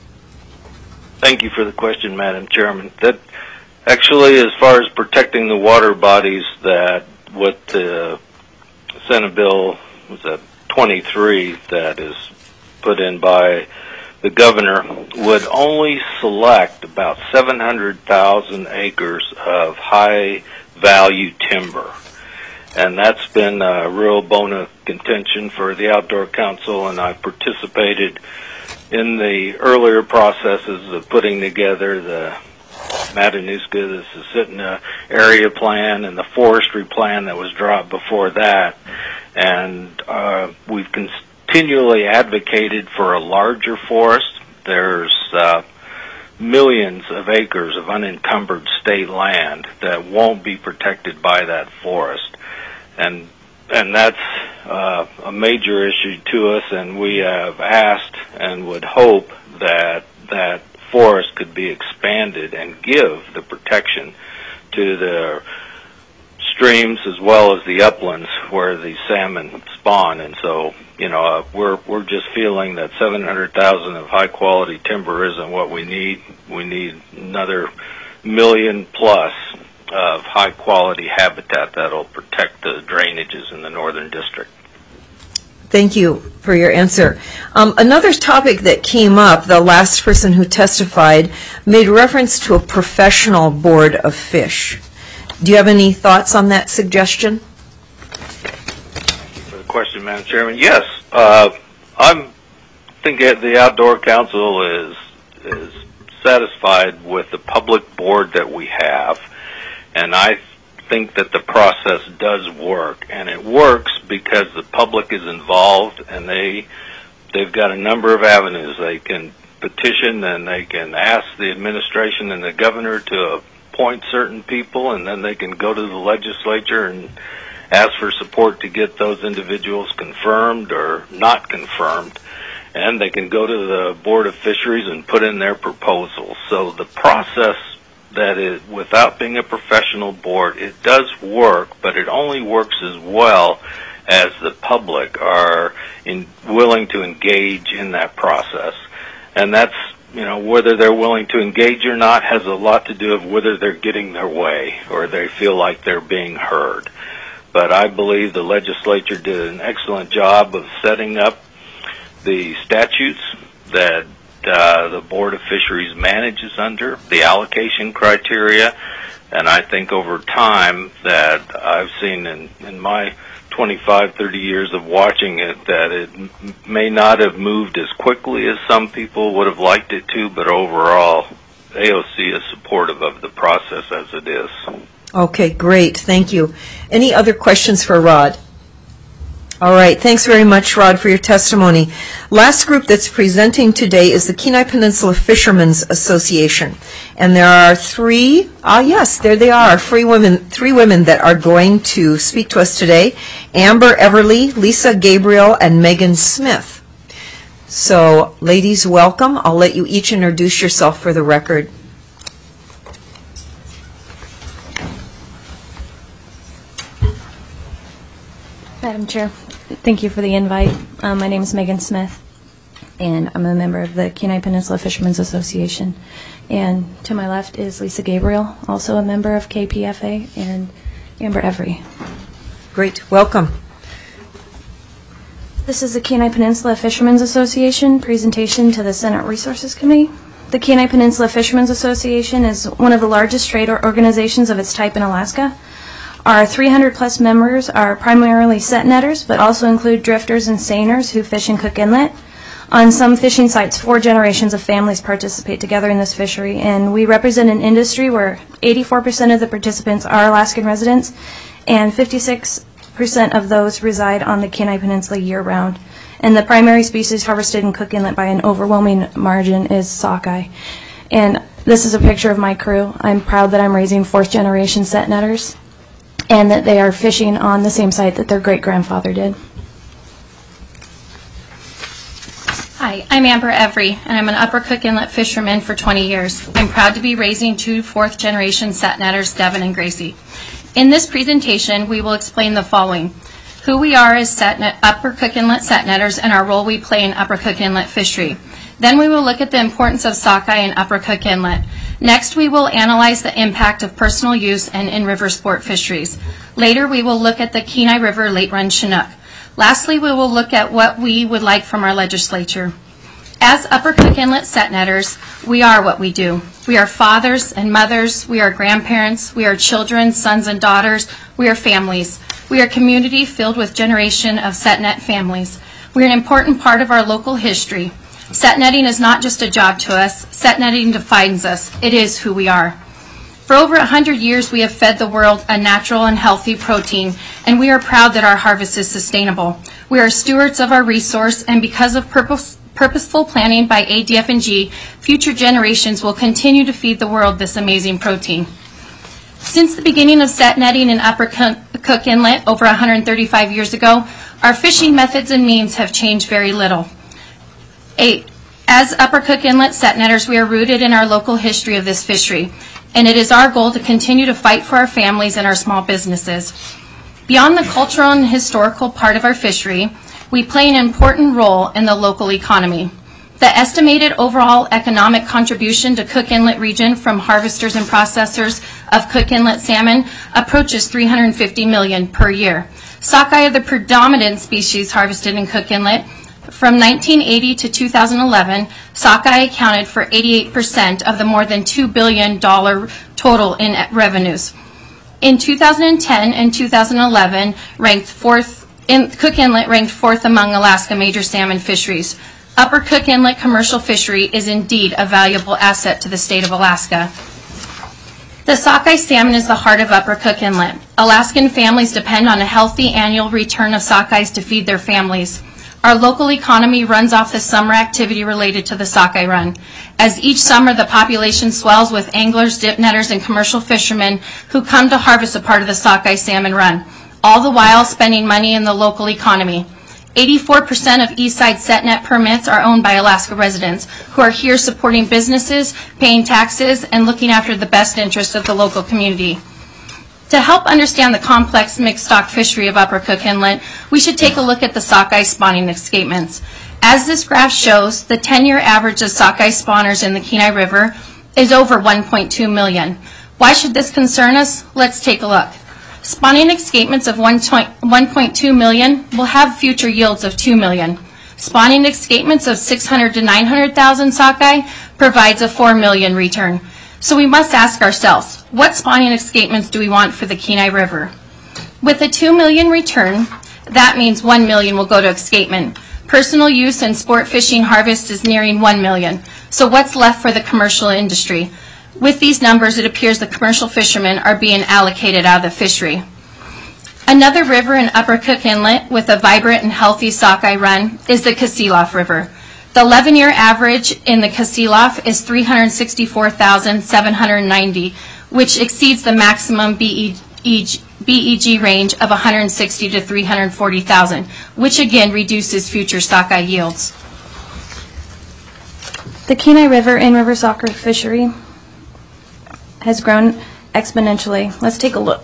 Thank you for the question, Madam Chairman. That actually, as far as protecting the water bodies, that what the Senate Bill was that twenty-three that is put in by the governor would only select about seven hundred thousand acres of high value timber. And that's been a real bone of contention for the Outdoor Council, and I've participated in the earlier processes of putting together the Matanuska, the Susitna area plan, and the forestry plan that was dropped before that. And uh, we've continually advocated for a larger forest. There's uh, millions of acres of unencumbered state land that won't be protected by that forest. And and that's uh, a major issue to us, and we have asked and would hope that that forest could be expanded and give the protection to the streams as well as the uplands where the salmon spawn. And so, you know, uh, we're we're just feeling that seven hundred thousand of high quality timber isn't what we need. We need another million plus of high quality habitat that'll protect the drainages in the Northern District. Thank you for your answer. Um, another topic that came up, the last person who testified made reference to a professional board of fish. Do you have any thoughts on that suggestion? For the question, Madam Chairman, yes. Uh, I'm think the Outdoor Council is is satisfied with the public board that we have. And I think that the process does work, and it works because the public is involved, and they, they've got a number of avenues. They can petition, and they can ask the administration and the governor to appoint certain people, and then they can go to the legislature and ask for support to get those individuals confirmed or not confirmed. And they can go to the Board of Fisheries and put in their proposals. So the process that is, without being a professional board, it does work, but it only works as well as the public are in, willing to engage in that process. And that's, you know, whether they're willing to engage or not has a lot to do with whether they're getting their way or they feel like they're being heard. But I believe the legislature did an excellent job of setting up the statutes that Uh, the Board of Fisheries manages under, the allocation criteria, and I think over time that I've seen in, in my twenty-five, thirty years of watching it that it m may not have moved as quickly as some people would have liked it to, but overall A O C is supportive of the process as it is. Okay, great. Thank you. Any other questions for Rod? All right. Thanks very much, Rod, for your testimony. Last group that's presenting today is the Kenai Peninsula Fishermen's Association. And there are three, ah, yes, there they are, three women, three women that are going to speak to us today, Amber Everly, Lisa Gabriel, and Megan Smith. So, ladies, welcome. I'll let you each introduce yourself for the record. Madam Chair, thank you for the invite. Um, my name is Megan Smith, and I'm a member of the Kenai Peninsula Fishermen's Association. And to my left is Lisa Gabriel, also a member of K P F A, and Amber Every. Great. Welcome. This is the Kenai Peninsula Fishermen's Association presentation to the Senate Resources Committee. The Kenai Peninsula Fishermen's Association is one of the largest trade organizations of its type in Alaska. Our three hundred plus members are primarily set netters, but also include drifters and seiners who fish in Cook Inlet. On some fishing sites, four generations of families participate together in this fishery, and we represent an industry where eighty-four percent of the participants are Alaskan residents, and fifty-six percent of those reside on the Kenai Peninsula year-round. And the primary species harvested in Cook Inlet by an overwhelming margin is sockeye. And this is a picture of my crew. I'm proud that I'm raising fourth generation set netters and that they are fishing on the same site that their great grandfather did. Hi, I'm Amber Every, and I'm an Upper Cook Inlet fisherman for twenty years. I'm proud to be raising two fourth generation set netters, Devin and Gracie. In this presentation, we will explain the following: who we are as set net, Upper Cook Inlet set netters and our role we play in Upper Cook Inlet fishery. Then we will look at the importance of sockeye in Upper Cook Inlet. Next, we will analyze the impact of personal use and in-river sport fisheries. Later, we will look at the Kenai River late run Chinook. Lastly, we will look at what we would like from our legislature. As Upper Cook Inlet set netters, we are what we do. We are fathers and mothers, we are grandparents, we are children, sons and daughters, we are families. We are a community filled with generation of set net families. We are an important part of our local history. Set netting is not just a job to us, set netting defines us. It is who we are. For over one hundred years, we have fed the world a natural and healthy protein, and we are proud that our harvest is sustainable. We are stewards of our resource, and because of purpose, purposeful planning by A D F and G, future generations will continue to feed the world this amazing protein. Since the beginning of set netting in Upper Cook Inlet over one hundred thirty-five years ago, our fishing methods and means have changed very little. Eight, as Upper Cook Inlet set netters, we are rooted in our local history of this fishery, and it is our goal to continue to fight for our families and our small businesses. Beyond the cultural and historical part of our fishery, we play an important role in the local economy. The estimated overall economic contribution to Cook Inlet region from harvesters and processors of Cook Inlet salmon approaches three hundred fifty million dollars per year. Sockeye are the predominant species harvested in Cook Inlet. From nineteen eighty to two thousand eleven, sockeye accounted for eighty-eight percent of the more than two billion dollars total in revenues. In two thousand ten and two thousand eleven, ranked fourth in Cook Inlet ranked fourth among Alaska major salmon fisheries. Upper Cook Inlet commercial fishery is indeed a valuable asset to the state of Alaska. The sockeye salmon is the heart of Upper Cook Inlet. Alaskan families depend on a healthy annual return of sockeyes to feed their families. Our local economy runs off the summer activity related to the sockeye run. As each summer the population swells with anglers, dip netters, and commercial fishermen who come to harvest a part of the sockeye salmon run, all the while spending money in the local economy. eighty-four percent of Eastside set net permits are owned by Alaska residents who are here supporting businesses, paying taxes, and looking after the best interests of the local community. To help understand the complex mixed stock fishery of Upper Cook Inlet, we should take a look at the sockeye spawning escapements. As this graph shows, the ten-year average of sockeye spawners in the Kenai River is over one point two million. Why should this concern us? Let's take a look. Spawning escapements of one point two million will have future yields of two million. Spawning escapements of six hundred to nine hundred thousand sockeye provides a four million return. So we must ask ourselves, what spawning escapements do we want for the Kenai River? With a two million return, that means one million will go to escapement. Personal use and sport fishing harvest is nearing one million. So what's left for the commercial industry? With these numbers, it appears the commercial fishermen are being allocated out of the fishery. Another river in Upper Cook Inlet with a vibrant and healthy sockeye run is the Kasilof River. The eleven-year average in the Kasilof is three hundred sixty-four thousand seven hundred ninety, which exceeds the maximum B E G range of one hundred sixty to three hundred forty thousand, which again reduces future sockeye yields. The Kenai River in-river sockeye fishery has grown exponentially. Let's take a look.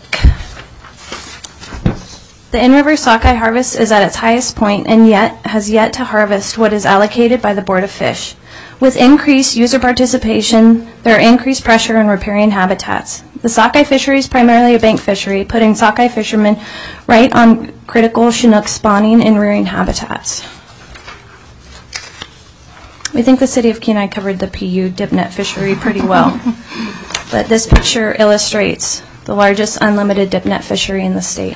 The in-river sockeye harvest is at its highest point and yet has yet to harvest what is allocated by the Board of Fish. With increased user participation, there are increased pressure in riparian habitats. The sockeye fishery is primarily a bank fishery, putting sockeye fishermen right on critical Chinook spawning and rearing habitats. We think the city of Kenai covered the P U dipnet fishery pretty well, but this picture illustrates the largest unlimited dipnet fishery in the state.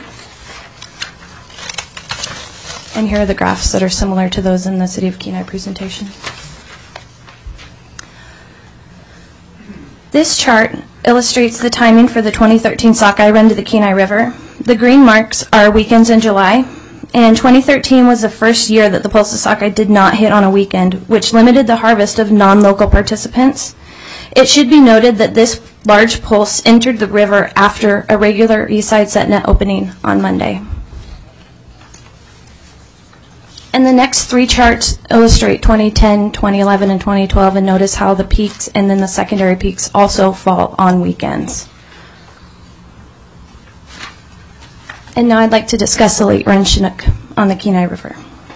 And here are the graphs that are similar to those in the City of Kenai presentation. This chart illustrates the timing for the twenty thirteen sockeye run to the Kenai River. The green marks are weekends in July, and twenty thirteen was the first year that the pulse of sockeye did not hit on a weekend, which limited the harvest of non-local participants. It should be noted that this large pulse entered the river after a regular Eastside set net opening on Monday. And the next three charts illustrate twenty ten, twenty eleven, and twenty twelve, and notice how the peaks and then the secondary peaks also fall on weekends. And now I'd like to discuss the late run Chinook on the Kenai River.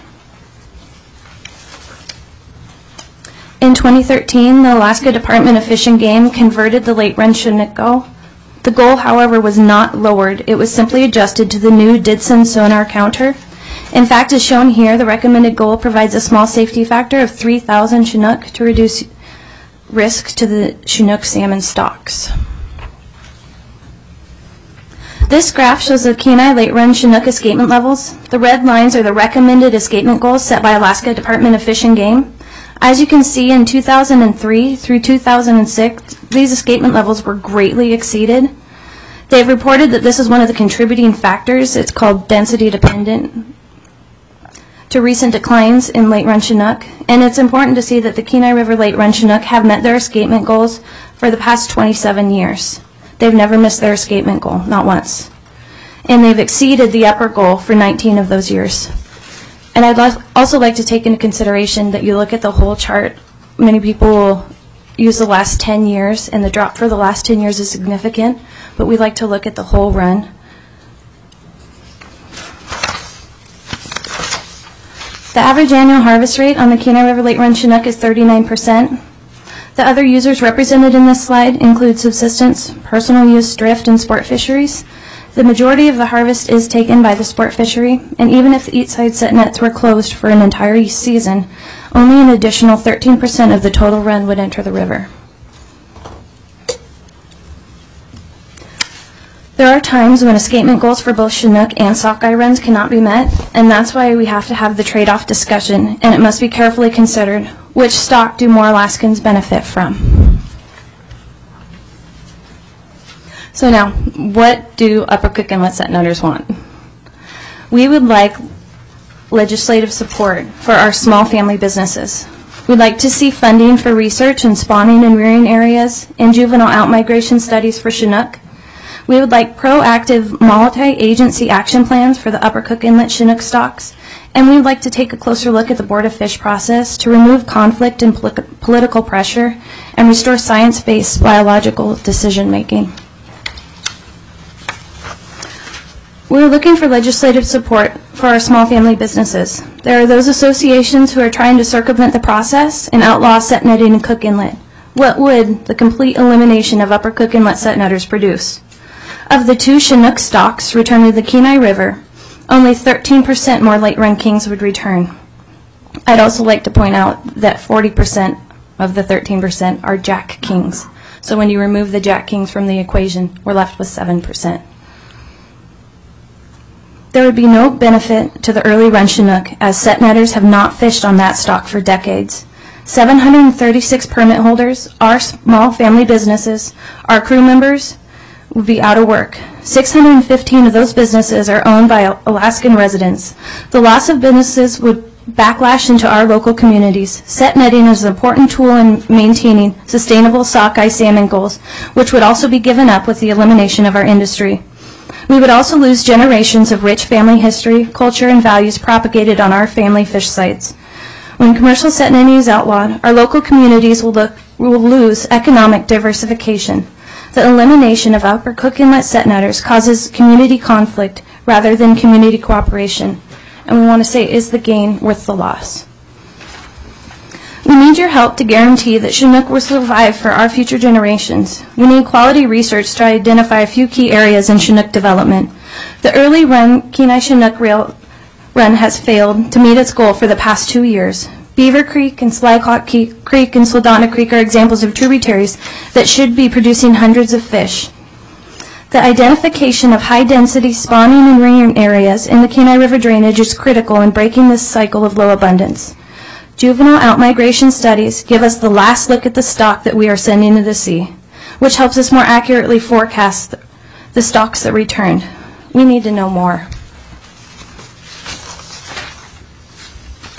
In twenty thirteen, the Alaska Department of Fish and Game converted the late run Chinook goal. The goal, however, was not lowered. It was simply adjusted to the new Didson sonar counter. In fact, as shown here, the recommended goal provides a small safety factor of three thousand Chinook to reduce risk to the Chinook salmon stocks. This graph shows the Kenai late run Chinook escapement levels. The red lines are the recommended escapement goals set by Alaska Department of Fish and Game. As you can see, in two thousand three through two thousand six, these escapement levels were greatly exceeded. They've reported that this is one of the contributing factors, it's called density dependent, to recent declines in late run Chinook. And it's important to see that the Kenai River late run Chinook have met their escapement goals for the past twenty-seven years. They've never missed their escapement goal, not once. And they've exceeded the upper goal for nineteen of those years. And I'd also like to take into consideration that you look at the whole chart. Many people will use the last ten years, and the drop for the last ten years is significant, but we like to look at the whole run. The average annual harvest rate on the Kenai River late run Chinook is thirty-nine percent. The other users represented in this slide include subsistence, personal use, drift, and sport fisheries. The majority of the harvest is taken by the sport fishery, and even if the Eastside set nets were closed for an entire season, only an additional thirteen percent of the total run would enter the river. There are times when escapement goals for both Chinook and sockeye runs cannot be met, and that's why we have to have the trade-off discussion, and it must be carefully considered. Which stock do more Alaskans benefit from? So now, what do Upper Cook Inlet set netters want? We would like legislative support for our small family businesses. We'd like to see funding for research in spawning and rearing areas and juvenile outmigration studies for Chinook. We would like proactive multi-agency action plans for the Upper Cook Inlet Chinook stocks, and we would like to take a closer look at the Board of Fish process to remove conflict and pol- political pressure and restore science-based biological decision-making. We're looking for legislative support for our small family businesses. There are those associations who are trying to circumvent the process and outlaw set netting in Cook Inlet. What would the complete elimination of Upper Cook Inlet set netters produce? Of the two Chinook stocks returned to the Kenai River, only thirteen percent more late run kings would return. I'd also like to point out that forty percent of the thirteen percent are Jack Kings. So when you remove the Jack Kings from the equation, we're left with seven percent. There would be no benefit to the early run Chinook, as set netters have not fished on that stock for decades. seven hundred thirty-six permit holders, our small family businesses, our crew members, would be out of work. six hundred fifteen of those businesses are owned by Alaskan residents. The loss of businesses would backlash into our local communities. Set netting is an important tool in maintaining sustainable sockeye salmon goals, which would also be given up with the elimination of our industry. We would also lose generations of rich family history, culture, and values propagated on our family fish sites. When commercial set netting is outlawed, our local communities will, look, will lose economic diversification. The elimination of Upper Cook Inlet set netters causes community conflict rather than community cooperation. And we want to say, is the gain worth the loss? We need your help to guarantee that Chinook will survive for our future generations. We need quality research to identify a few key areas in Chinook development. The early run Kenai Chinook rail run has failed to meet its goal for the past two years. Beaver Creek and Slyclock Creek and Sladonna Creek are examples of tributaries that should be producing hundreds of fish. The identification of high-density spawning and rearing areas in the Kenai River drainage is critical in breaking this cycle of low abundance. Juvenile outmigration studies give us the last look at the stock that we are sending to the sea, which helps us more accurately forecast the stocks that returned. We need to know more.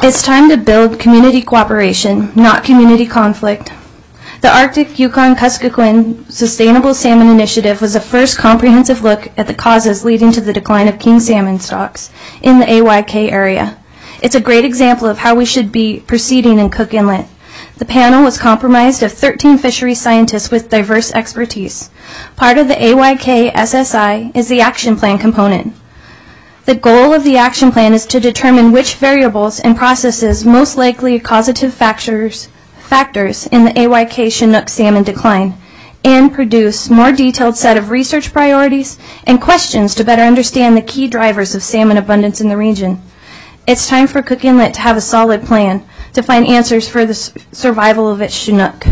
It's time to build community cooperation, not community conflict. The Arctic Yukon Kuskokwim Sustainable Salmon Initiative was the first comprehensive look at the causes leading to the decline of king salmon stocks in the A Y K area. It's a great example of how we should be proceeding in Cook Inlet. The panel was comprised of thirteen fisheries scientists with diverse expertise. Part of the A Y K S S I is the action plan component. The goal of the action plan is to determine which variables and processes most likely causative factors factors in the A Y K Chinook salmon decline, and produce more detailed set of research priorities and questions to better understand the key drivers of salmon abundance in the region. It's time for Cook Inlet to have a solid plan to find answers for the survival of its Chinook.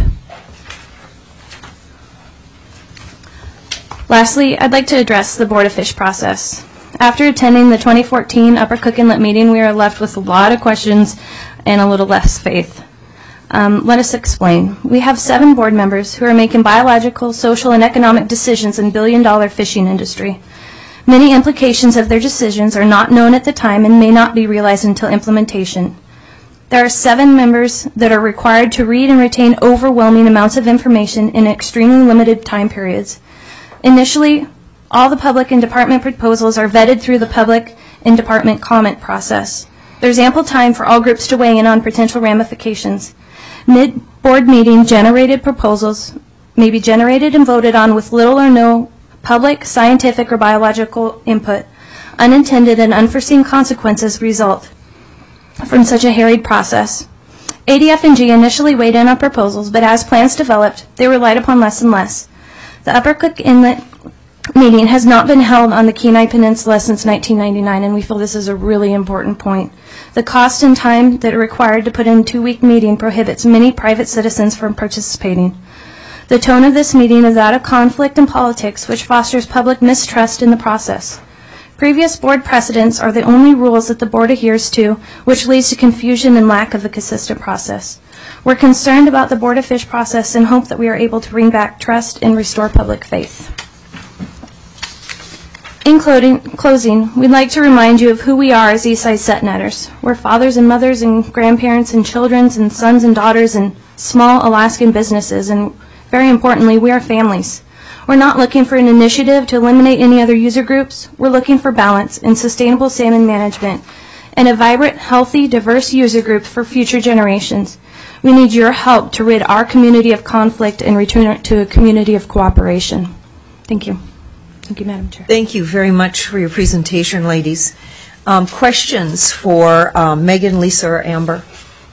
Lastly, I'd like to address the Board of Fish process. After attending the twenty fourteen Upper Cook Inlet meeting, we are left with a lot of questions and a little less faith. Um, let us explain. We have seven board members who are making biological, social, and economic decisions in billion-dollar fishing industry. Many implications of their decisions are not known at the time and may not be realized until implementation. There are seven members that are required to read and retain overwhelming amounts of information in extremely limited time periods. Initially, all the public and department proposals are vetted through the public and department comment process. There's ample time for all groups to weigh in on potential ramifications. Mid-board meeting generated proposals may be generated and voted on with little or no public, scientific, or biological input. Unintended and unforeseen consequences result from such a harried process. A D F and G initially weighed in on proposals, but as plans developed, they relied upon less and less. The Upper Cook Inlet meeting has not been held on the Kenai Peninsula since nineteen ninety-nine, and we feel this is a really important point. The cost and time that are required to put in a two-week meeting prohibits many private citizens from participating. The tone of this meeting is that of conflict and politics, which fosters public mistrust in the process. Previous board precedents are the only rules that the board adheres to, which leads to confusion and lack of a consistent process. We're concerned about the Board of Fish process and hope that we are able to bring back trust and restore public faith. In closing, we'd like to remind you of who we are as Eastside Set Netters. We're fathers and mothers and grandparents and children and sons and daughters and small Alaskan businesses, and very importantly, we are families. We're not looking for an initiative to eliminate any other user groups. We're looking for balance and sustainable salmon management and a vibrant, healthy, diverse user group for future generations. We need your help to rid our community of conflict and return it to a community of cooperation. Thank you. Thank you, Madam Chair. Thank you very much for your presentation, ladies. Um, questions for um, Megan, Lisa, or Amber?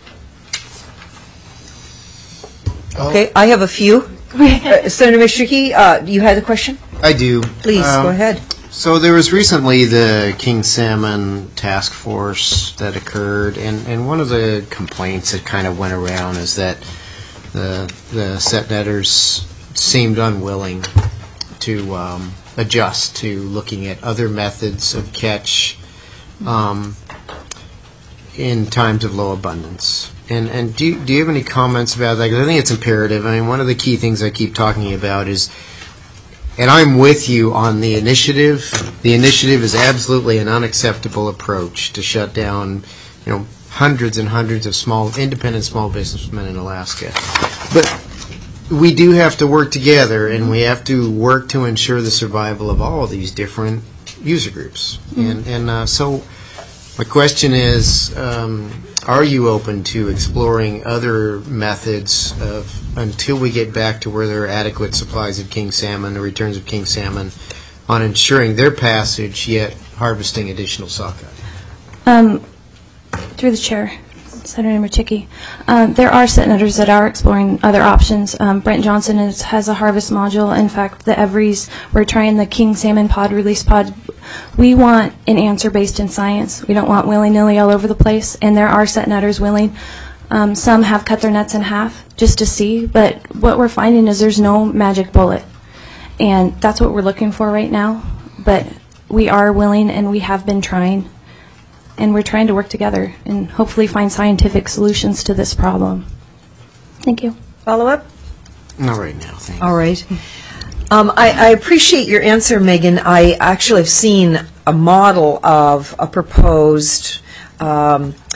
Okay, I have a few. uh, Senator Mishiki, uh, you had a question? I do. Please, Um, go ahead. So there was recently the King Salmon Task Force that occurred, and, and one of the complaints that kind of went around is that the the set netters seemed unwilling to um, adjust to looking at other methods of catch um, in times of low abundance. And and do you, do you have any comments about that? Because I think it's imperative. I mean, one of the key things I keep talking about is, and I'm with you on the initiative. The initiative is absolutely an unacceptable approach to shut down, you know, hundreds and hundreds of small, independent small businessmen in Alaska. But we do have to work together, and we have to work to ensure the survival of all of these different user groups. Mm-hmm. And and uh, so my question is, um, are you open to exploring other methods of, until we get back to where there are adequate supplies of king salmon, or returns of king salmon, on ensuring their passage, yet harvesting additional sockeye? Um, through the chair, Senator Machicki, um, there are set netters that are exploring other options. Um, Brent Johnson is, has a harvest module. In fact, the Everys, we're trying the king salmon pod, release pod. We want an answer based in science. We don't want willy-nilly all over the place, and there are set netters willing. Um, some have cut their nets in half just to see, but what we're finding is there's no magic bullet, and that's what we're looking for right now. But we are willing, and we have been trying, and we're trying to work together and hopefully find scientific solutions to this problem. Thank you. Follow up? Not right now, thank you. All right. Um, I, I appreciate your answer, Megan. I actually have seen a model of a proposed um,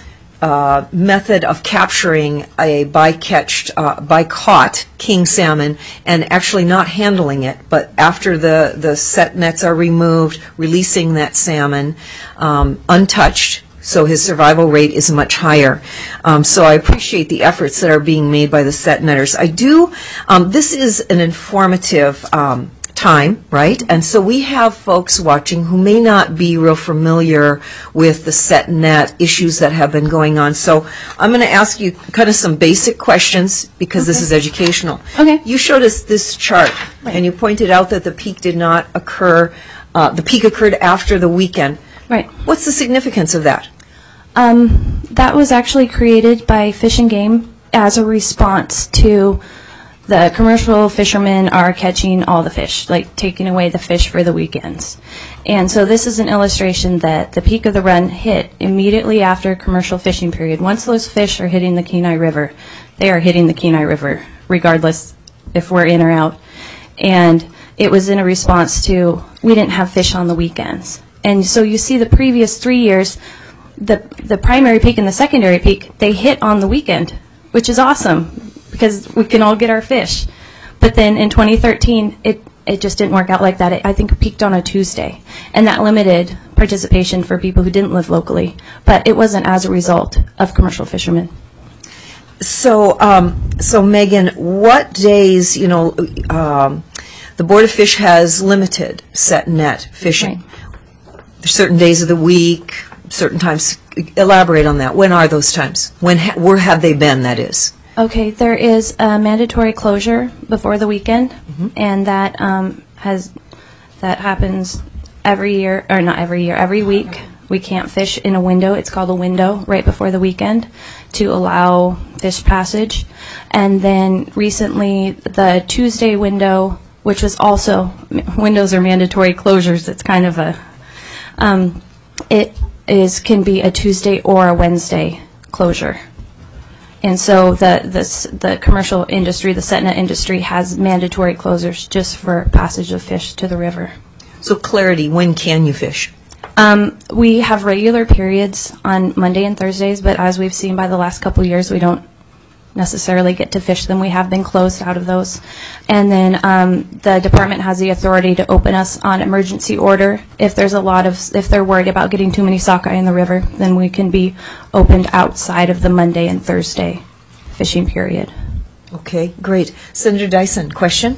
uh, method of capturing a bycatched, uh, by-caught king salmon and actually not handling it, but after the, the set nets are removed, releasing that salmon um, untouched, so his survival rate is much higher. Um, so I appreciate the efforts that are being made by the set netters. I do, um, this is an informative um, time, right? And so we have folks watching who may not be real familiar with the set net issues that have been going on. So I'm going to ask you kind of some basic questions because this Okay. is educational. Okay. You showed us this chart, Right. and you pointed out that the peak did not occur, uh, the peak occurred after the weekend. Right. What's the significance of that? Um, that was actually created by Fish and Game as a response to the commercial fishermen are catching all the fish, like taking away the fish for the weekends. And so this is an illustration that the peak of the run hit immediately after commercial fishing period. Once those fish are hitting the Kenai River, they are hitting the Kenai River, regardless if we're in or out. And it was in a response to, we didn't have fish on the weekends. And so you see the previous three years, the the primary peak and the secondary peak, they hit on the weekend, which is awesome because we can all get our fish. But then in twenty thirteen, it, it just didn't work out like that. It, I think it peaked on a Tuesday, and that limited participation for people who didn't live locally. But it wasn't as a result of commercial fishermen. So, um, so Megan, what days, you know, um, the Board of Fish has limited set net fishing. Right. There's certain days of the week, certain times. Elaborate on that. When are those times? When, ha- where have they been, that is? Okay, there is a mandatory closure before the weekend, Mm-hmm. and that um, has that happens every year, or not every year, every week. We can't fish in a window. It's called a window right before the weekend to allow fish passage. And then recently, the Tuesday window, which was also, windows are mandatory closures. It's kind of a, um, it is can be a Tuesday or a Wednesday closure. And so the this, the commercial industry, the set net industry, has mandatory closures just for passage of fish to the river. So clarity, when can you fish? Um, we have regular periods on Monday and Thursdays, but as we've seen by the last couple of years, we don't necessarily get to fish them. We have been closed out of those. And then um, the department has the authority to open us on emergency order. If there's a lot of, if they're worried about getting too many sockeye in the river, then we can be opened outside of the Monday and Thursday fishing period. Okay, great. Senator Dyson, question?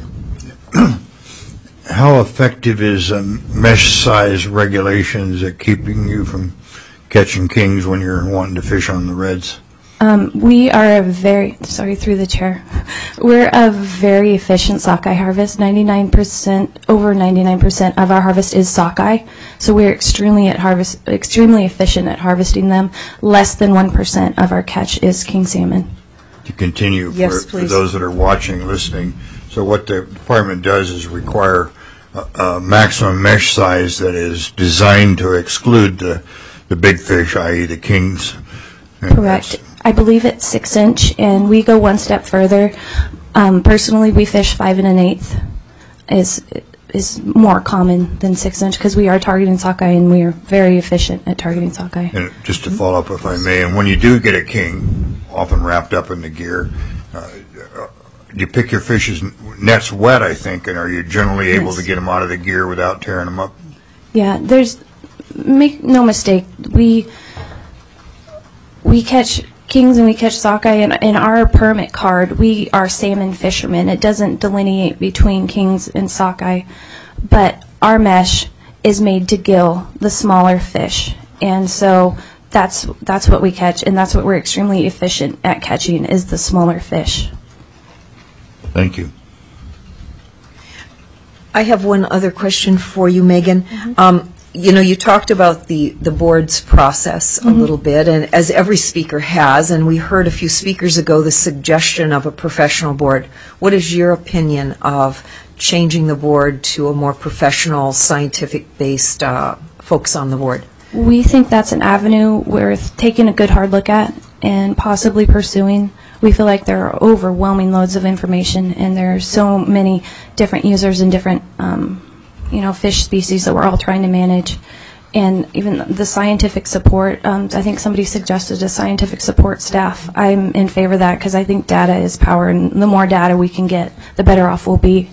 How effective is um, mesh size regulations at keeping you from catching kings when you're wanting to fish on the reds? Um, we are a very, sorry, through the chair. We're a very efficient sockeye harvest. ninety-nine percent, over ninety-nine percent of our harvest is sockeye. So we're extremely at harvest, extremely efficient at harvesting them. Less than one percent of our catch is king salmon. To continue, Yes, for, for please. those that are watching, listening, so what the department does is require a, a maximum mesh size that is designed to exclude the, the big fish, that is the kings. And Correct. that's- I believe it's six inch, and we go one step further. Um, personally, we fish five and an eighth is is more common than six inch because we are targeting sockeye, and we are very efficient at targeting sockeye. And just to follow up, if I may, and when you do get a king, often wrapped up in the gear, uh, you pick your fish's nets wet, I think, and are you generally able Yes. to get them out of the gear without tearing them up? Yeah, there's make no mistake. We we catch kings and we catch sockeye, and in our permit card, we are salmon fishermen. It doesn't delineate between kings and sockeye, but our mesh is made to gill the smaller fish, and so that's that's what we catch, and that's what we're extremely efficient at catching is the smaller fish. Thank you. I have one other question for you, Megan. Um, you know, you talked about the, the board's process a little bit, and as every speaker has, and we heard a few speakers ago the suggestion of a professional board. What is your opinion of changing the board to a more professional, scientific-based uh, folks on the board? We think that's an avenue worth taking a good hard look at and possibly pursuing. We feel like there are overwhelming loads of information, and there are so many different users and different, um, you know, fish species that we're all trying to manage. and even the scientific support. Um, I think somebody suggested a scientific support staff. I'm in favor of that because I think data is power, and the more data we can get, the better off we'll be.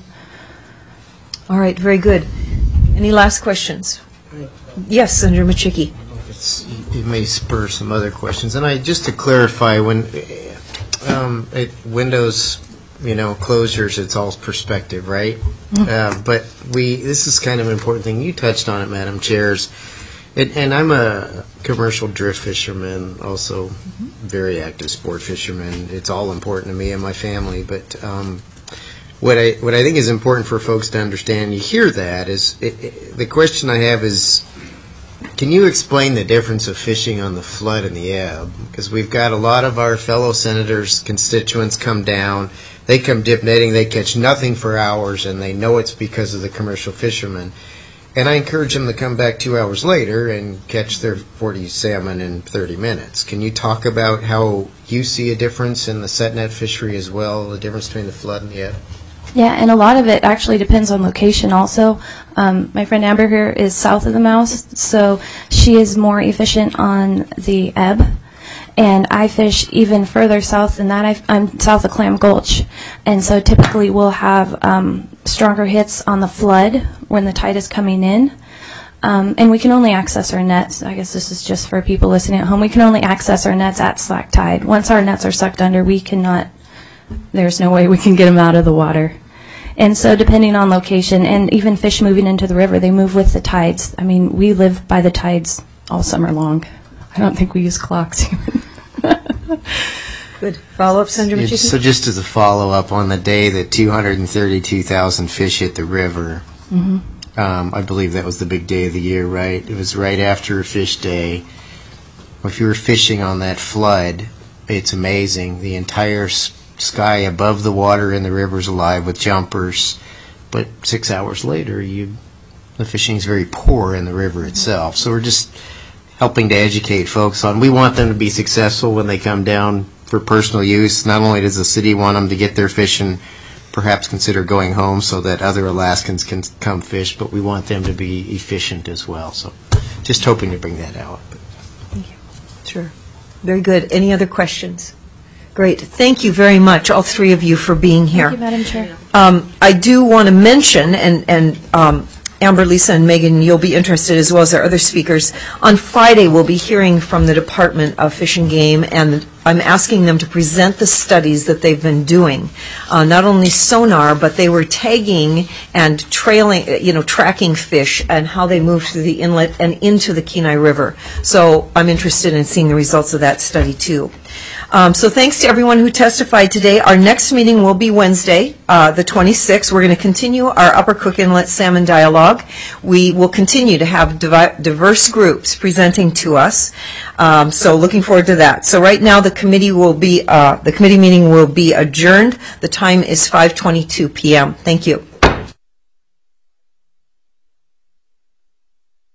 All right, very good. Any last questions? Yes, Senator Machicki. It's, it may spur some other questions. And I, just to clarify, when um, it, Windows, you know, closures, it's all perspective, right? Mm-hmm. Uh, but we, this is kind of an important thing. You touched on it, Madam Chairs. It, and I'm a commercial drift fisherman, also mm-hmm. very active sport fisherman. It's all important to me and my family. But um, what I what I think is important for folks to understand, you hear that, is it, it, the question I have is, can you explain the difference of fishing on the flood and the ebb? Because we've got a lot of our fellow senators, constituents come down, they come dip netting, they catch nothing for hours, and they know it's because of the commercial fishermen. And I encourage them to come back two hours later and catch their forty salmon in thirty minutes. Can you talk about how you see a difference in the set net fishery as well, the difference between the flood and the ebb? Yeah, and a lot of it actually depends on location also. Um, my friend Amber here is south of the Mouse, so she is more efficient on the ebb. And I fish even further south than that. I, I'm south of Clam Gulch. And so typically we'll have um, stronger hits on the flood when the tide is coming in. Um, and we can only access our nets. I guess this is just for people listening at home. We can only access our nets at slack tide. Once our nets are sucked under, we cannot, there's no way we can get them out of the water. And so depending on location, and even fish moving into the river, they move with the tides. I mean, we live by the tides all summer long. I don't think we use clocks even. Good. Follow-up, Senator Machicki? So just as a follow-up, on the day that two hundred thirty-two thousand fish hit the river, mm-hmm. um, I believe that was the big day of the year, right? It was right after Fish Day. If you were fishing on that flood, it's amazing. The entire s- sky above the water in the river's alive with jumpers, but six hours later, you the fishing is very poor in the river itself. So we're just helping to educate folks on, we want them to be successful when they come down for personal use. Not only does the city want them to get their fish and perhaps consider going home so that other Alaskans can come fish, but we want them to be efficient as well. So just hoping to bring that out. Thank you. Sure. Very good. Any other questions? Great. Thank you very much, all three of you, for being here. Thank you, Madam Chair. Um, I do want to mention, and, and um, Amber, Lisa, and Megan, you'll be interested, as well as our other speakers. On Friday, we'll be hearing from the Department of Fish and Game, and I'm asking them to present the studies that they've been doing. Uh, not only sonar, but they were tagging and trailing, you know, tracking fish and how they move through the inlet and into the Kenai River. So I'm interested in seeing the results of that study, too. Um, so thanks to everyone who testified today. Our next meeting will be Wednesday, uh, the twenty-sixth. We're going to continue our Upper Cook Inlet Salmon Dialogue. We will continue to have divi- diverse groups presenting to us. Um, so looking forward to that. So right now the committee will be, uh, the committee meeting will be adjourned. The time is five twenty-two p.m. Thank you.